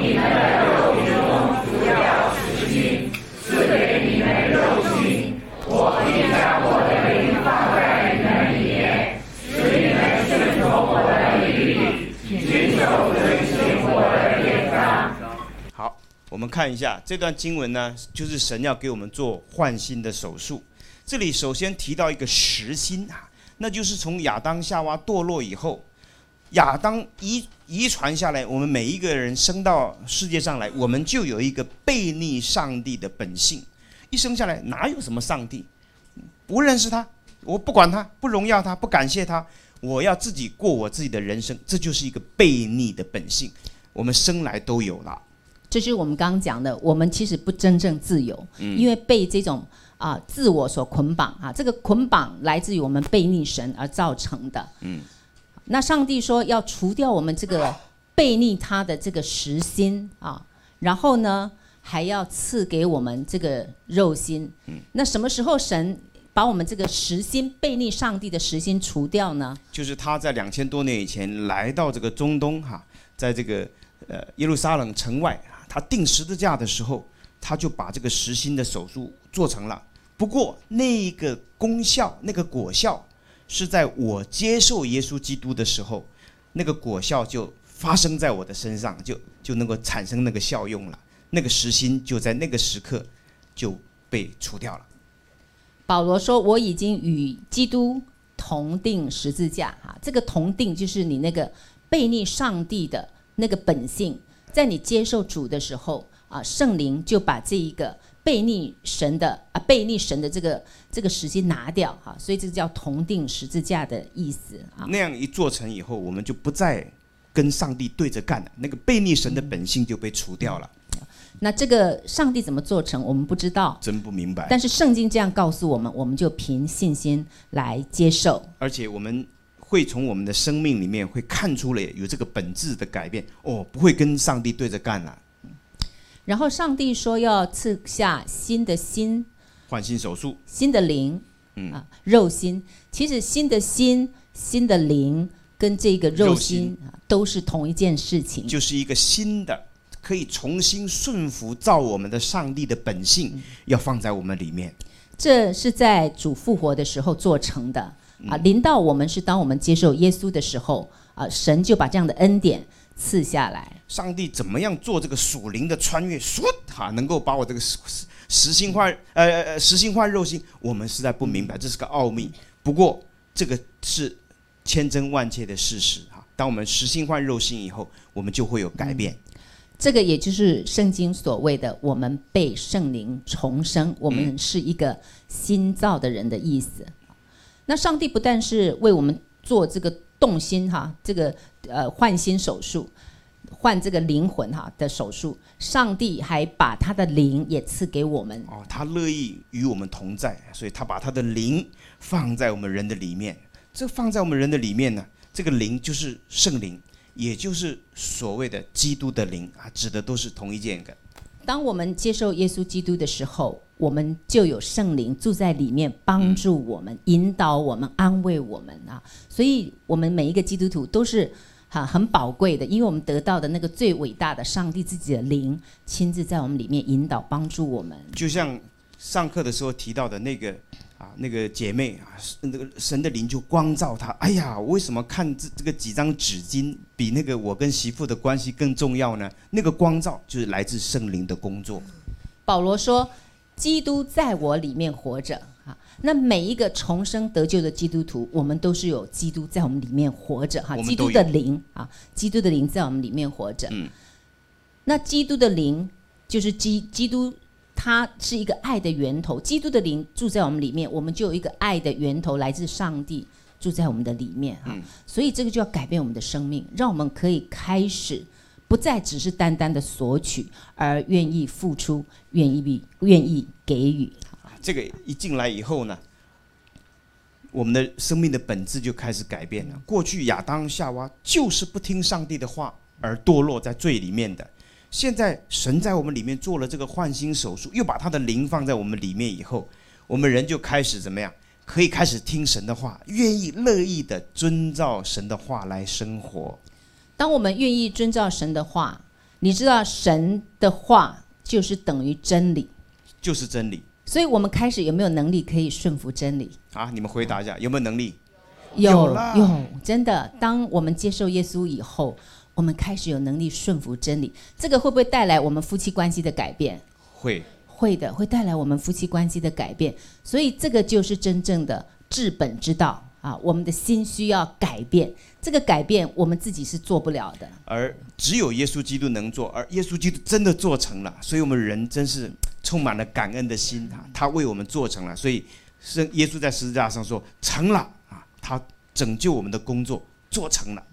Speaker 3: 你们的肉体中除掉实心，赐给你们肉心。我必将我的灵放在你们里面，使你们顺从我的律例，谨守遵行我的典章。
Speaker 1: 好，我们看一下这段经文呢，就是神要给我们做换心的手术。这里首先提到一个实心啊，那就是从亚当夏娃堕落以后，亚当遗遗传下来，我们每一个人生到世界上来，我们就有一个悖逆上帝的本性。一生下来哪有什么上帝？不认识他，我不管他，不荣耀他，不感谢他，我要自己过我自己的人生，这就是一个悖逆的本性，我们生来都有了。
Speaker 2: 这就是我们刚刚讲的，我们其实不真正自由，嗯、因为被这种啊、呃、自我所捆绑啊，这个捆绑来自于我们悖逆神而造成的。嗯，那上帝说要除掉我们这个悖逆他的这个实心啊，然后呢还要赐给我们这个肉心。嗯，那什么时候神把我们这个实心悖逆上帝的实心除掉呢？
Speaker 1: 就是他在两千多年以前来到这个中东哈，在这个呃耶路撒冷城外。他钉十字架的时候，他就把这个实心的手术做成了。不过那个功效、那个果效，是在我接受耶稣基督的时候，那个果效就发生在我的身上，就就能够产生那个效用了。那个实心就在那个时刻就被除掉了。
Speaker 2: 保罗说：“我已经与基督同钉十字架。”哈，这个同钉就是你那个悖逆上帝的那个本性。在你接受主的时候啊，圣灵就把这一个悖逆神的啊悖逆神的这个这个实心拿掉哈、啊，所以这个叫同钉十字架的意思啊。
Speaker 1: 那样一做成以后，我们就不再跟上帝对着干了，那个悖逆神的本性就被除掉了。
Speaker 2: 嗯、那这个上帝怎么做成，我们不知道，
Speaker 1: 真不明白。
Speaker 2: 但是圣经这样告诉我们，我们就凭信心来接受，
Speaker 1: 而且我们会从我们的生命里面会看出来有这个本质的改变哦，不会跟上帝对着干了。
Speaker 2: 然后上帝说要赐下新的心，
Speaker 1: 换心手术，
Speaker 2: 新的灵，
Speaker 1: 嗯
Speaker 2: 啊，肉心。其实新的心、新的灵跟这个肉心, 肉心都是同一件事情，
Speaker 1: 就是一个新的可以重新顺服造我们的上帝的本性，嗯、要放在我们里面。
Speaker 2: 这是在主复活的时候做成的。啊，临到我们是当我们接受耶稣的时候啊，神就把这样的恩典赐下来。
Speaker 1: 上帝怎么样做这个属灵的穿越？唰，哈，能够把我这个实心换呃呃实心换肉心，我们实在不明白，这是个奥秘。不过这个是千真万确的事实哈。当我们实心换肉心以后，我们就会有改变。
Speaker 2: 嗯、这个也就是圣经所谓的我们被圣灵重生，我们是一个新造的人的意思。嗯，那上帝不但是为我们做这个动心哈，这个呃换心手术，换这个灵魂哈的手术，上帝还把他的灵也赐给我们。
Speaker 1: 哦，他乐意与我们同在，所以他把他的灵放在我们人的里面。这放在我们人的里面呢，这个灵就是圣灵，也就是所谓的基督的灵啊，指的都是同一件个。
Speaker 2: 当我们接受耶稣基督的时候，我们就有圣灵住在里面，帮助我们、引导我们、安慰我们啊。所以我们每一个基督徒都是很很宝贵的，因为我们得到的那个最伟大的上帝自己的灵，亲自在我们里面引导帮助我们。
Speaker 1: 就像上课的时候提到的那个啊，那个姐妹啊，那个神的灵就光照她。哎呀，我为什么看这这个几张纸巾比那个我跟媳妇的关系更重要呢？那个光照就是来自圣灵的工作。
Speaker 2: 保罗说，基督在我里面活着啊。那每一个重生得救的基督徒，我们都是有基督在我们里面活着哈，基督的灵啊，基督的灵在我们里面活着。嗯，那基督的灵就是基基督。它是一个爱的源头，基督的灵住在我们里面，我们就有一个爱的源头来自上帝住在我们的里面啊、嗯。所以这个就要改变我们的生命，让我们可以开始不再只是单单的索取，而愿意付出，愿意愿意给予。
Speaker 1: 这个一进来以后呢，我们的生命的本质就开始改变了。过去亚当夏娃就是不听上帝的话而堕落在罪里面的。现在神在我们里面做了这个换心手术，又把他的灵放在我们里面以后，我们人就开始怎么样？可以开始听神的话，愿意乐意的遵照神的话来生活。
Speaker 2: 当我们愿意遵照神的话， 你知道神的话就是等于真理，
Speaker 1: 就是真理。
Speaker 2: 所以我们开始有没有能力可以顺服真理
Speaker 1: 啊？你们回答一下，有没有能力？
Speaker 2: 有
Speaker 1: 有啦
Speaker 2: 有，真的。当我们接受耶稣以后，我们开始有能力顺服真理，这个会不会带来我们夫妻关系的改变？
Speaker 1: 会，
Speaker 2: 会的，会带来我们夫妻关系的改变。所以这个就是真正的治本之道啊！我们的心需要改变，这个改变我们自己是做不了的，
Speaker 1: 而只有耶稣基督能做，而耶稣基督真的做成了，所以我们人真是充满了感恩的心啊！他为我们做成了，所以是耶稣在十字架上说成了啊！他拯救我们的工作做成了。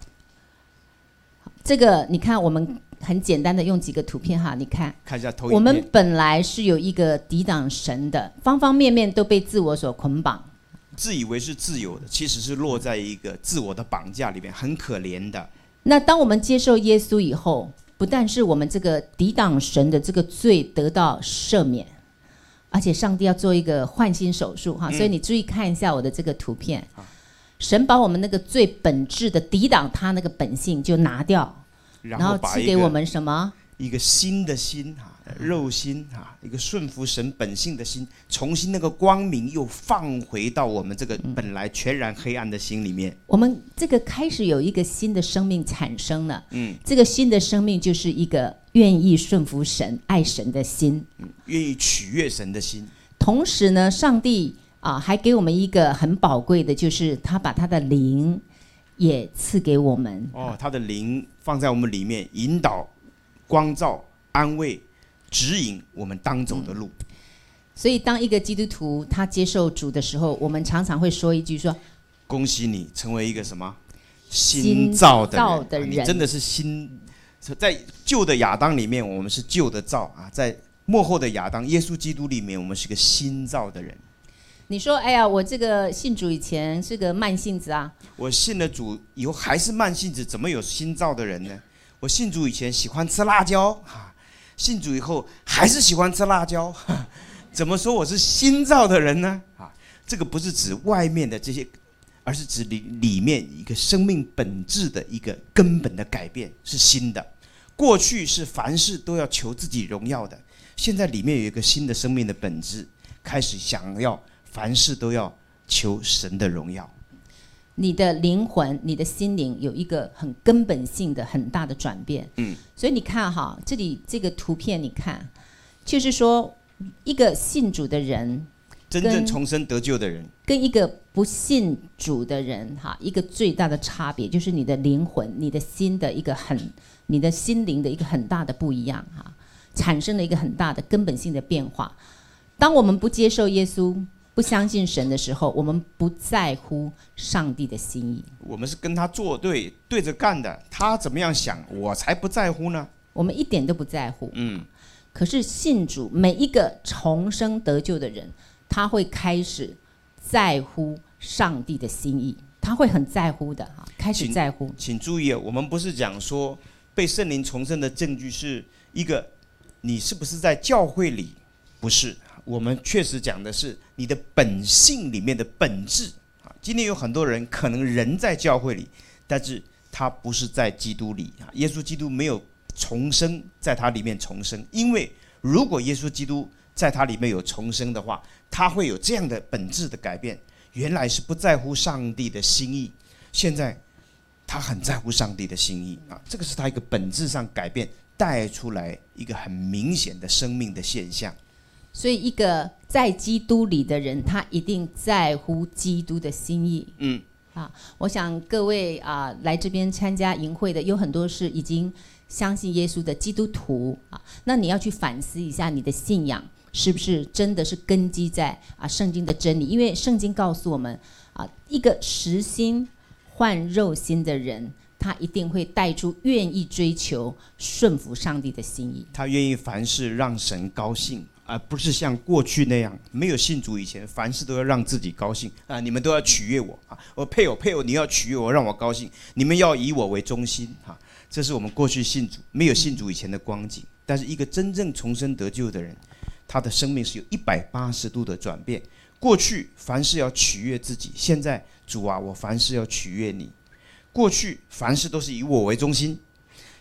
Speaker 2: 这个你看，我们很简单的用几个图片哈，你看，
Speaker 1: 看一下投影片。
Speaker 2: 我们本来是有一个抵挡神的，方方面面都被自我所捆绑，
Speaker 1: 自以为是自由的，其实是落在一个自我的绑架里面，很可怜的。
Speaker 2: 那当我们接受耶稣以后，不但是我们这个抵挡神的这个罪得到赦免，而且上帝要做一个换心手术哈、嗯，所以你注意看一下我的这个图片。神把我们那个最本质的抵挡他那个本性就拿掉，然后赐给我们什么？
Speaker 1: 一个新的心哈，肉心哈，一个顺服神本性的心，重新那个光明又放回到我们这个本来全然黑暗的心里面。
Speaker 2: 我们这个开始有一个新的生命产生了，
Speaker 1: 嗯，
Speaker 2: 这个新的生命就是一个愿意顺服神、爱神的心，
Speaker 1: 嗯，愿意取悦神的心。
Speaker 2: 同时呢，上帝啊，还给我们一个很宝贵的，就是他把他的灵也赐给我们。
Speaker 1: 哦，他的灵放在我们里面，引导、光照、安慰、指引我们当走的路。
Speaker 2: 嗯、所以，当一个基督徒他接受主的时候，我们常常会说一句说：“
Speaker 1: 恭喜你成为一个什么新造的 人, 造的人、啊、你真的是新。”在旧的亚当里面，我们是旧的造啊；在末后的亚当，耶稣基督里面，我们是个新造的人。
Speaker 2: 你说，哎呀，我这个信主以前是个慢性子啊，
Speaker 1: 我信了主以后还是慢性子，怎么有新造的人呢？我信主以前喜欢吃辣椒，信主以后还是喜欢吃辣椒，怎么说我是新造的人呢？这个不是指外面的这些，而是指里里面一个生命本质的一个根本的改变，是新的。过去是凡事都要求自己荣耀的，现在里面有一个新的生命的本质，开始想要凡事都要求神的荣耀。
Speaker 2: 你的灵魂、你的心灵有一个很根本性的很大的转变。
Speaker 1: 嗯，
Speaker 2: 所以你看哈，这里这个图片，你看，就是说一个信主的人，
Speaker 1: 真正重生得救的人，
Speaker 2: 跟一个不信主的人，哈，一个最大的差别就是你的灵魂、你的心的一个很、你的心灵的一个很大的不一样哈，产生了一个很大的根本性的变化。当我们不接受耶稣，不相信神的时候，我们不在乎上帝的心意，
Speaker 1: 我们是跟他作对，对着干的。他怎么样想，我才不在乎呢。
Speaker 2: 我们一点都不在乎。
Speaker 1: 嗯，
Speaker 2: 可是信主，每一个重生得救的人，他会开始在乎上帝的心意，他会很在乎的哈，开始在乎。
Speaker 1: 请, 请注意，我们不是讲说被圣灵重生的证据是一个你是不是在教会里，不是。我们确实讲的是你的本性里面的本质。今天有很多人可能人在教会里，但是他不是在基督里。耶稣基督没有重生在他里面重生，因为如果耶稣基督在他里面有重生的话，他会有这样的本质的改变。原来是不在乎上帝的心意，现在他很在乎上帝的心意啊，这个是他一个本质上改变带出来一个很明显的生命的现象。
Speaker 2: 所以一个在基督里的人，他一定在乎基督的心意。
Speaker 1: 嗯，
Speaker 2: 啊，我想各位啊来这边参加营会的，有很多是已经相信耶稣的基督徒啊。那你要去反思一下你的信仰是不是真的是根基在啊圣经的真理？因为圣经告诉我们啊，一个实心换肉心的人，他一定会带出愿意追求顺服上帝的心意。
Speaker 1: 他愿意凡事让神高兴。而、呃、不是像过去那样，没有信主以前，凡事都要让自己高兴啊！你们都要取悦我啊！我配偶配偶，你要取悦我，让我高兴。你们要以我为中心啊！这是我们过去信主没有信主以前的光景。但是一个真正重生得救的人，他的生命是有一百八十度的转变。过去凡事要取悦自己，现在主啊，我凡事要取悦你。过去凡事都是以我为中心，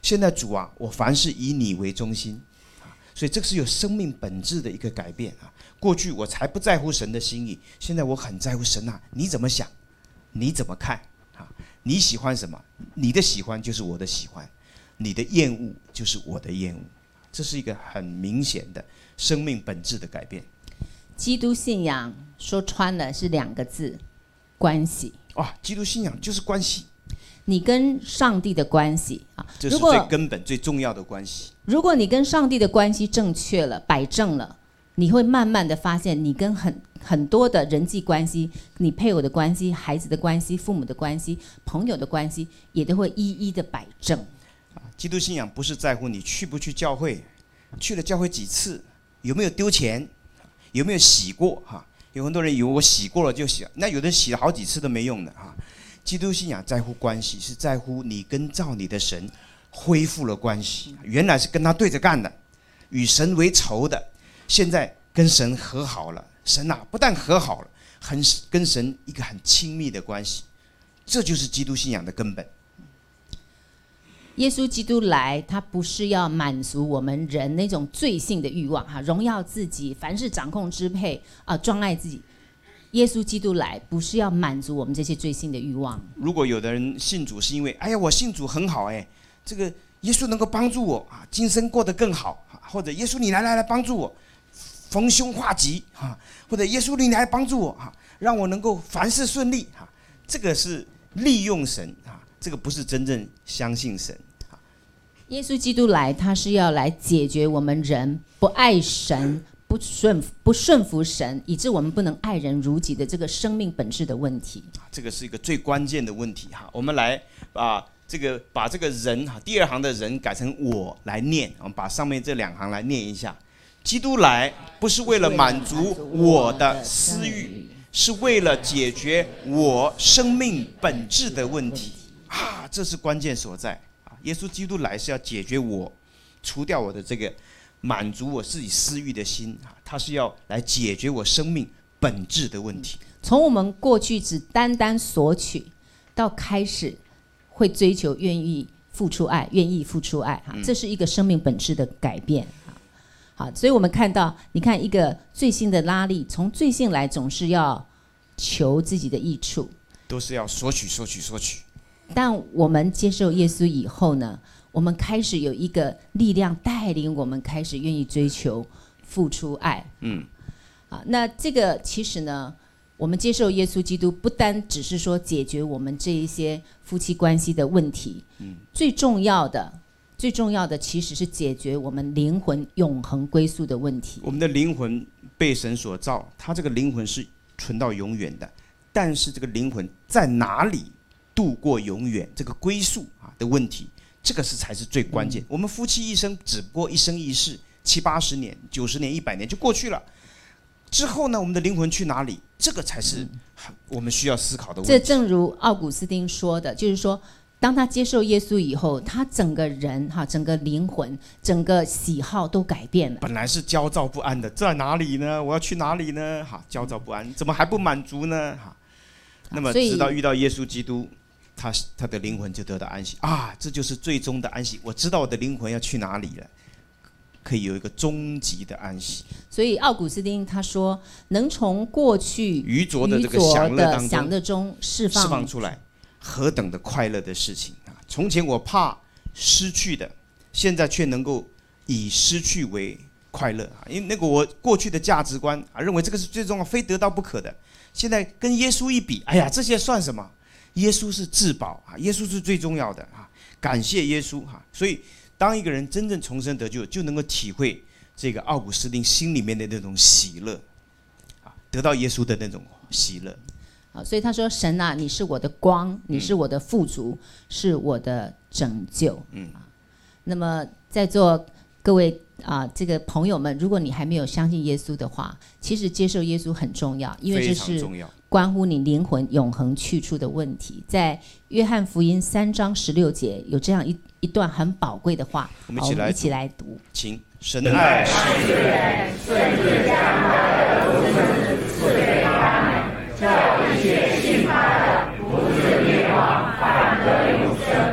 Speaker 1: 现在主啊，我凡事以你为中心，所以这是有生命本质的一个改变啊。过去我才不在乎神的心意，现在我很在乎神啊，你怎么想，你怎么看啊？你喜欢什么？你的喜欢就是我的喜欢，你的厌恶就是我的厌恶，这是一个很明显的生命本质的改变。
Speaker 2: 基督信仰说穿了是两个字：关系。
Speaker 1: 哇，基督信仰就是关系，
Speaker 2: 你跟上帝的关系啊，
Speaker 1: 这是最根本、最重要的关系。
Speaker 2: 如果你跟上帝的关系正确了、摆正了，你会慢慢的发现，你跟很很多的人际关系，你配偶的关系、孩子的关系、父母的关系、朋友的关系，也都会一一的摆正。
Speaker 1: 基督信仰不是在乎你去不去教会，去了教会几次，有没有丢钱，有没有洗过哈？有很多人以为我洗过了就洗，那有的洗了好几次都没用的哈。基督信仰在乎关系，是在乎你跟造你的神恢复了关系。原来是跟他对着干的，与神为仇的，现在跟神和好了。神啊，不但和好了，很跟神一个很亲密的关系，这就是基督信仰的根本。
Speaker 2: 耶稣基督来，他不是要满足我们人那种罪性的欲望哈，荣耀自己，凡事掌控支配啊，专爱自己。耶稣基督来，不是要满足我们这些罪性的欲望。
Speaker 1: 如果有的人信主是因为，哎呀，我信主很好，哎，这个耶稣能够帮助我啊，今生过得更好，或者耶稣你来来来帮助我，逢凶化吉啊，或者耶稣你来帮助我啊，让我能够凡事顺利啊，这个是利用神啊，这个不是真正相信神。
Speaker 2: 耶稣基督来，他是要来解决我们人不爱神、不顺不顺服神，以致我们不能爱人如己的这个生命本质的问题。
Speaker 1: 这个是一个最关键的问题哈。我们来把这个把这个人哈，第二行的人改成我来念，我们把上面这两行来念一下。基督来不是为了满足我的私欲，是为了解决我生命本质的问题啊，这是关键所在。耶稣基督来是要解决我，除掉我的这个满足我自己私欲的心，他是要来解决我生命本质的问题。
Speaker 2: 从我们过去只单单索取，到开始会追求愿意付出爱，愿意付出爱，这是一个生命本质的改变。好，所以我们看到，你看一个罪性的拉力，从罪性来总是要求自己的益处，
Speaker 1: 都是要索取索取索取。
Speaker 2: 但我们接受耶稣以后呢，我们开始有一个力量带领我们开始愿意追求付出爱。
Speaker 1: 嗯，
Speaker 2: 啊，那这个其实呢，我们接受耶稣基督不单只是说解决我们这一些夫妻关系的问题，
Speaker 1: 嗯，
Speaker 2: 最重要的最重要的其实是解决我们灵魂永恒归宿的问题。
Speaker 1: 我们的灵魂被神所造，他这个灵魂是存到永远的，但是这个灵魂在哪里度过永远，这个归宿啊的问题，这个是才是最关键。嗯、我们夫妻一生只不过一生一世，七八十年、九十年、一百年就过去了。之后呢，我们的灵魂去哪里？这个才是我们需要思考的问题。
Speaker 2: 这正如奥古斯丁说的，就是说，当他接受耶稣以后，他整个人哈，整个灵魂、整个喜好都改变了。
Speaker 1: 本来是焦躁不安的，在哪里呢？我要去哪里呢？哈，焦躁不安，怎么还不满足呢？哈，那么直到遇到耶稣基督。他, 他的灵魂就得到安息啊，这就是最终的安息。我知道我的灵魂要去哪里了，可以有一个终极的安息。
Speaker 2: 所以奥古斯丁他说，能从过去
Speaker 1: 愚拙的这个享乐当中
Speaker 2: 享乐中释放
Speaker 1: 释放出来，何等的快乐的事情啊！从前我怕失去的，现在却能够以失去为快乐啊！因为那个我过去的价值观啊，认为这个是最重要，非得到不可的。现在跟耶稣一比，哎呀，这些算什么？耶稣是至宝啊，耶稣是最重要的啊！感谢耶稣哈！所以，当一个人真正重生得救，就能够体会这个奥古斯丁心里面的那种喜乐啊，得到耶稣的那种喜乐。
Speaker 2: 啊，所以他说：“神啊，你是我的光，你是我的富足，嗯、是我的拯救。”嗯。那么，在座各位啊，这个朋友们，如果你还没有相信耶稣的话，其实接受耶稣很重要，因为这是关乎你灵魂永恒去处的问题。在约翰福音三章十六节有这样一一段很宝贵的话，
Speaker 1: 我们一起来
Speaker 2: 读, 一起来读。
Speaker 1: 请神爱世人，
Speaker 3: 甚至将他的独生子赐给他们，叫一切信他的不至灭亡，反得永生。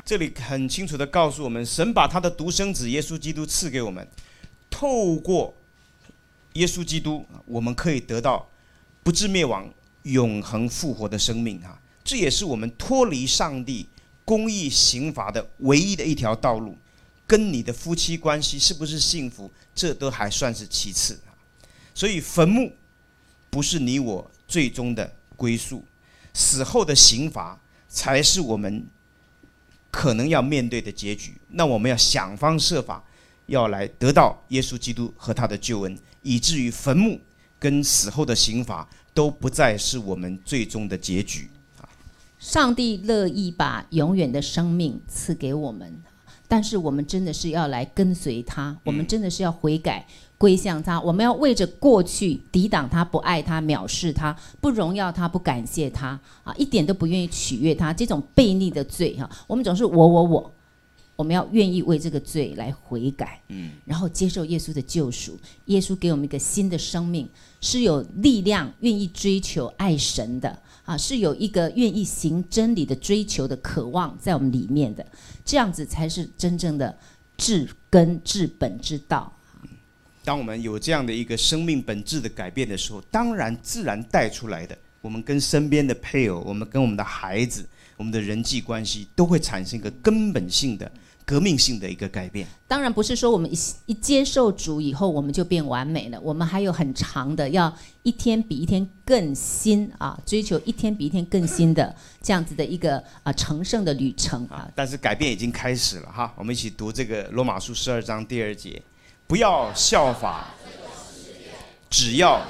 Speaker 1: 这里很清楚地告诉我们，神把他的独生子耶稣基督赐给我们，透过耶稣基督，我们可以得到不至灭亡、永恒复活的生命啊！这也是我们脱离上帝公义刑罚的唯一的一条道路。跟你的夫妻关系是不是幸福，这都还算是其次。所以坟墓不是你我最终的归宿，死后的刑罚才是我们可能要面对的结局。那我们要想方设法要来得到耶稣基督和他的救恩，以至于坟墓跟死后的刑罚都不再是我们最终的结局。
Speaker 2: 上帝乐意把永远的生命赐给我们，但是我们真的是要来跟随他，我们真的是要悔改归向他，我们要为着过去抵挡他、不爱他、藐视他、不荣耀他、不感谢他啊，一点都不愿意取悦他，这种悖逆的罪哈，我们总是我我我，我们要愿意为这个罪来悔改，嗯，然后接受耶稣的救赎。耶稣给我们一个新的生命，是有力量、愿意追求爱神的啊，是有一个愿意行真理的追求的渴望在我们里面的，这样子才是真正的治根治本之道。
Speaker 1: 当我们有这样的一个生命本质的改变的时候，当然自然带出来的，我们跟身边的配偶，我们跟我们的孩子，我们的人际关系都会产生一个根本性的革命性的一个改变。
Speaker 2: 当然不是说我们 一, 一接受主以后我们就变完美了，我们还有很长的要一天比一天更新啊，追求一天比一天更新的这样子的一个啊成圣的旅程啊。
Speaker 1: 但是改变已经开始了哈，我们一起读这个罗马书十二章第二节，不要效法，只要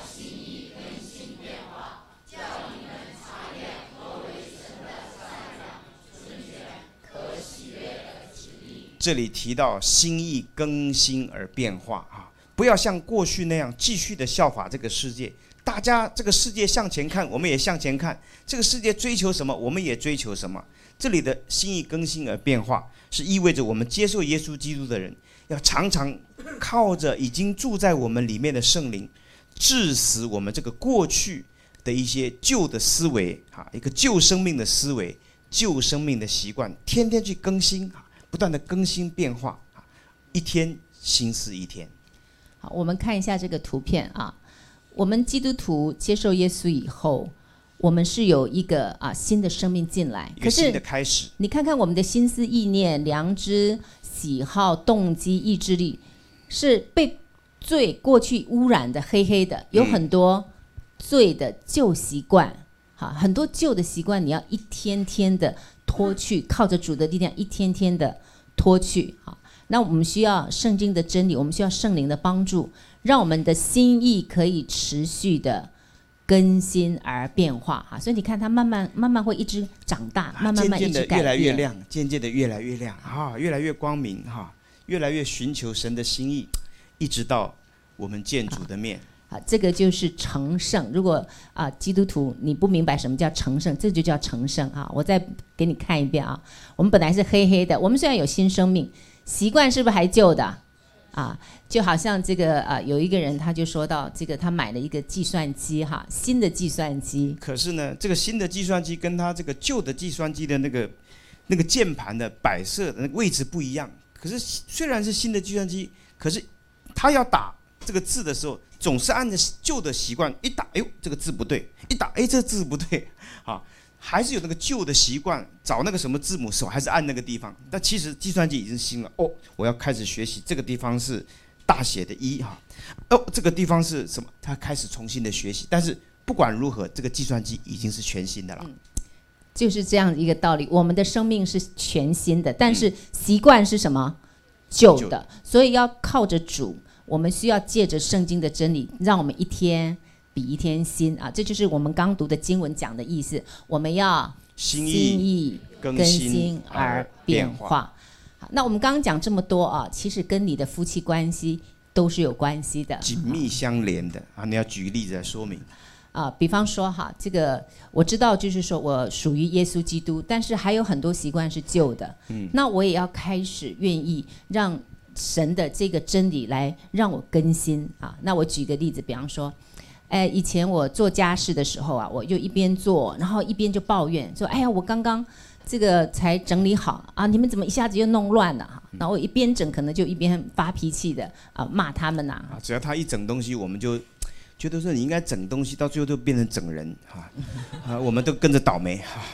Speaker 1: 这里提到心意更新而变化啊，不要像过去那样继续的效法这个世界。大家这个世界向前看，我们也向前看；这个世界追求什么，我们也追求什么。这里的心意更新而变化，是意味着我们接受耶稣基督的人，要常常靠着已经住在我们里面的圣灵，致死我们这个过去的一些旧的思维啊，一个旧生命的思维、旧生命的习惯，天天去更新啊。不断的更新变化，一天新似一天。
Speaker 2: 好，我们看一下这个图片啊。我们基督徒接受耶稣以后，我们是有一个啊新的生命进来，
Speaker 1: 一个新的开始。
Speaker 2: 你看看我们的心思意念、良知、喜好、动机、意志力，是被罪过去污染的黑黑的，有很多罪的旧习惯，好，很多旧的习惯，你要一天天的脱去，靠着主的力量一天天的脱去。好，那我们需要圣经的真理，我们需要圣灵的帮助，让我们的心意可以持续的更新而变化。所以你看它慢慢慢慢会一直长大，慢慢慢一直改变，
Speaker 1: 渐渐的越来越亮，渐渐的越来越亮啊，越来越光明哈，越来越寻求神的心意，一直到我们见主的面。
Speaker 2: 啊，这个就是成圣。如果啊基督徒你不明白什么叫成圣，这就叫成圣啊！我再给你看一遍啊。我们本来是黑黑的，我们虽然有新生命，习惯是不是还旧的啊？就好像这个啊，有一个人他就说到，这个他买了一个计算机哈，新的计算机。
Speaker 1: 可是呢，这个新的计算机跟他这个旧的计算机的那个那个键盘的摆设的那个位置不一样。可是虽然是新的计算机，可是他要打这个字的时候，总是按照旧的习惯，一打，哎呦，这个字不对；一打，哎，这个字不对，啊，还是有那个旧的习惯，找那个什么字母，手还是按那个地方。但其实计算机已经新了，哦，我要开始学习，这个地方是大写的一哈，哦，这个地方是什么？他开始重新的学习。但是不管如何，这个计算机已经是全新的了。嗯，
Speaker 2: 就是这样一个道理。我们的生命是全新的，但是习惯是什么？旧的。旧的。所以要靠着主。我们需要借着圣经的真理，让我们一天比一天新啊！这就是我们刚读的经文讲的意思。我们要
Speaker 1: 心意
Speaker 2: 更新而变化。好，那我们刚刚讲这么多啊，其实跟你的夫妻关系都是有关系的，
Speaker 1: 紧密相连的啊！你要举例子来说明
Speaker 2: 啊，比方说哈，这个我知道，就是说我属于耶稣基督，但是还有很多习惯是旧的。嗯，那我也要开始愿意让神的这个真理来让我更新啊。那我举个例子，比方说，哎，以前我做家事的时候啊，我就一边做，然后一边就抱怨说，哎呀，我刚刚这个才整理好啊，你们怎么一下子又弄乱了？然后我一边整，可能就一边发脾气的啊骂他们呐、啊。
Speaker 1: 只要他一整东西，我们就觉得说你应该整东西，到最后都变成整人哈，啊，我们都跟着倒霉哈。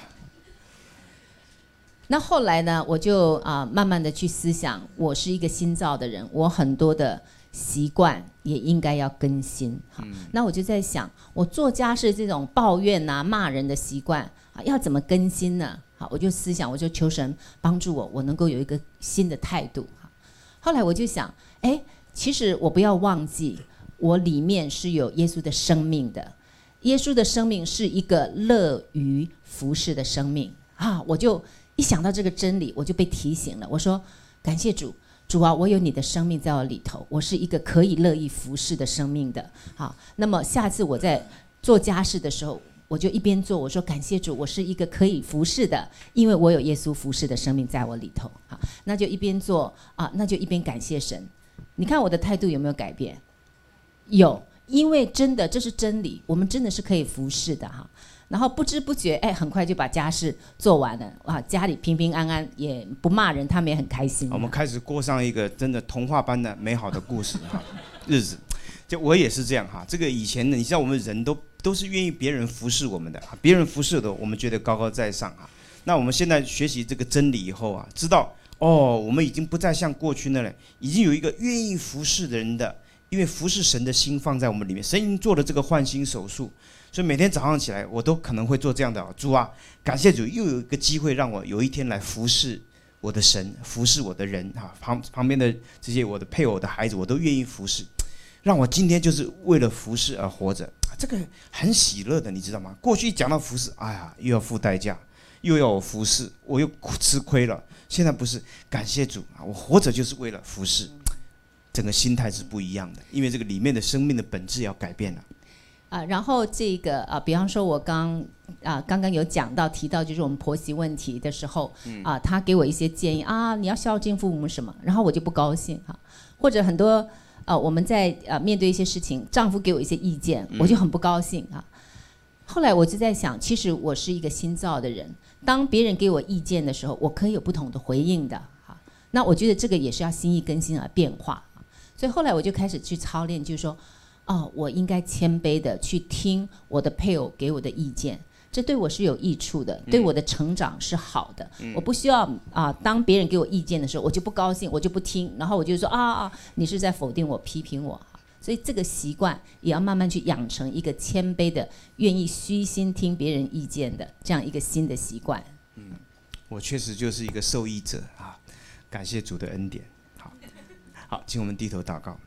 Speaker 2: 那后来呢，我就啊、呃、慢慢的去思想，我是一个新造的人，我很多的习惯也应该要更新。好，嗯、那我就在想，我做家事这种抱怨啊、骂人的习惯啊，要怎么更新呢？好，我就思想，我就求神帮助我，我能够有一个新的态度。后来我就想，哎，其实我不要忘记，我里面是有耶稣的生命的。耶稣的生命是一个乐于服侍的生命啊！我就一想到这个真理，我就被提醒了。我说，感谢主，主啊，我有你的生命在我里头，我是一个可以乐意服侍的生命的。好，那么下次我在做家事的时候，我就一边做，我说感谢主，我是一个可以服侍的，因为我有耶稣服侍的生命在我里头。好，那就一边做啊，那就一边感谢神。你看我的态度有没有改变？有，因为真的这是真理，我们真的是可以服侍的哈。然后不知不觉，哎，很快就把家事做完了，哇，家里平平安安，也不骂人，他们也很开心。
Speaker 1: 我们开始过上一个真的童话般的美好的故事哈日子。就我也是这样哈，这个以前呢，你知道我们人都都是愿意别人服侍我们的，别人服侍的我们觉得高高在上哈。那我们现在学习这个真理以后啊，知道哦，我们已经不再像过去那样，已经有一个愿意服侍的人的，因为服侍神的心放在我们里面，神已经做了这个换心手术，所以每天早上起来我都可能会做这样的，主啊，感谢主，又有一个机会让我有一天来服侍我的神，服侍我的人哈，旁旁边的这些我的配偶的孩子，我都愿意服侍。让我今天就是为了服侍而活着，这个很喜乐的，你知道吗？过去一讲到服侍，哎呀，又要付代价，又要我服侍，我又吃亏了。现在不是，感谢主啊，我活着就是为了服侍，整个心态是不一样的，因为这个里面的生命的本质要改变了。
Speaker 2: 啊，然后这个啊，比方说我刚啊刚刚有讲到提到就是我们婆媳问题的时候，啊，他给我一些建议啊，你要孝敬父母什么，然后我就不高兴哈，或者很多。呃，我们在呃面对一些事情，丈夫给我一些意见，我就很不高兴啊。后来我就在想，其实我是一个新造的人，当别人给我意见的时候，我可以有不同的回应的哈。那我觉得这个也是要心意更新而变化。所以后来我就开始去操练，就是说，哦，我应该谦卑的去听我的配偶给我的意见。这对我是有益处的，对我的成长是好的。嗯、我不需要啊，当别人给我意见的时候，我就不高兴，我就不听，然后我就说啊啊，你是在否定我、批评我。所以这个习惯也要慢慢去养成一个谦卑的、愿意虚心听别人意见的这样一个新的习惯。
Speaker 1: 嗯，我确实就是一个受益者啊，感谢主的恩典。好，好，请我们低头祷告。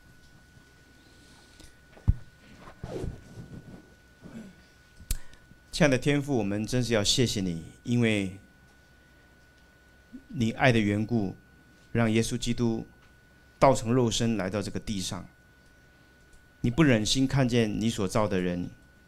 Speaker 1: 亲爱的天父，我们真是要谢谢你，因为你爱的缘故，让耶稣基督道成肉身来到这个地上。你不忍心看见你所造的人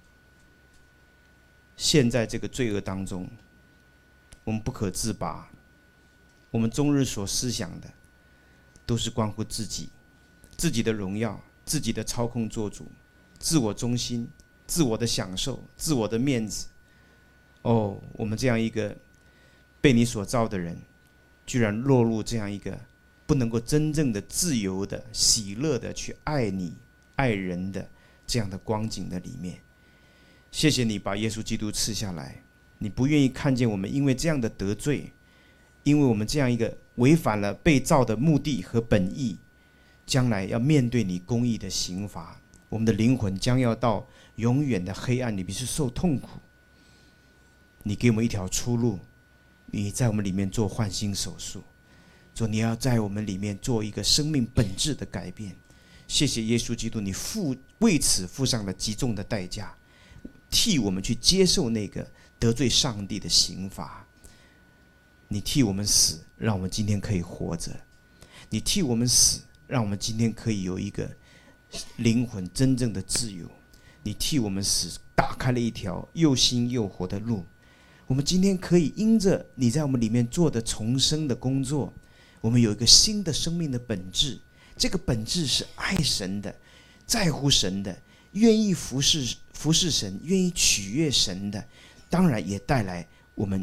Speaker 1: 陷在这个罪恶当中，我们不可自拔，我们终日所思想的都是关乎自己，自己的荣耀，自己的操控做主，自我中心，自我的享受，自我的面子。哦，我们这样一个被你所造的人，居然落入这样一个不能够真正的自由的、喜乐的去爱你、爱人的这样的光景的里面。谢谢你把耶稣基督赐下来，你不愿意看见我们因为这样的得罪，因为我们这样一个违反了被造的目的和本意，将来要面对你公义的刑罚，我们的灵魂将要到永远的黑暗里面去受痛苦。你给我们一条出路，你在我们里面做换心手术，说你要在我们里面做一个生命本质的改变。谢谢耶稣基督，你付为此付上了极重的代价，替我们去接受那个得罪上帝的刑罚。你替我们死，让我们今天可以活着；你替我们死，让我们今天可以有一个灵魂真正的自由。你替我们死，打开了一条又新又活的路。我们今天可以因着你在我们里面做的重生的工作，我们有一个新的生命的本质。这个本质是爱神的，在乎神的，愿意服侍服侍神，愿意取悦神的，当然也带来我们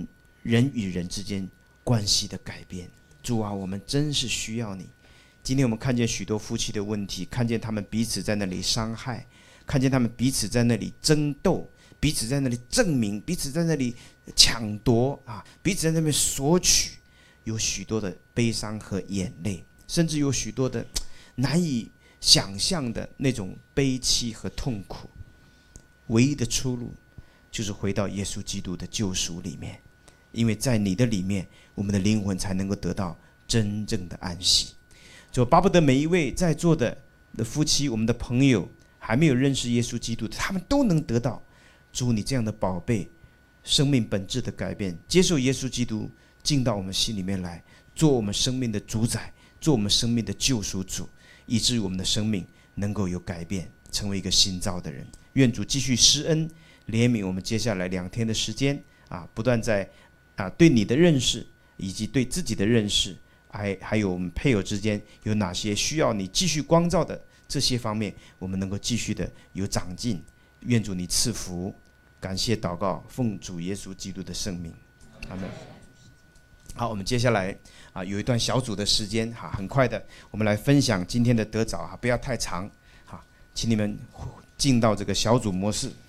Speaker 1: 人与人之间关系的改变。主啊，我们真是需要你。今天我们看见许多夫妻的问题，看见他们彼此在那里伤害，看见他们彼此在那里争斗，彼此在那里证明，彼此在那里抢夺啊，彼此在那边索取，有许多的悲伤和眼泪，甚至有许多的难以想象的那种悲戚和痛苦。唯一的出路就是回到耶稣基督的救赎里面，因为在你的里面，我们的灵魂才能够得到真正的安息。就巴不得每一位在座的的夫妻，我们的朋友还没有认识耶稣基督的，他们都能得到主你这样的宝贝生命本质的改变，接受耶稣基督进到我们心里面来，做我们生命的主宰，做我们生命的救赎主，以至于我们的生命能够有改变，成为一个新造的人。愿主继续施恩怜悯我们接下来两天的时间啊，不断在啊对你的认识以及对自己的认识，还还有我们配偶之间有哪些需要你继续光照的这些方面，我们能够继续的有长进。愿主你赐福，感谢祷告，奉主耶稣基督的圣名，阿们。好，我们接下来啊有一段小组的时间哈，很快的我们来分享今天的得着哈，不要太长哈，请你们进到这个小组模式。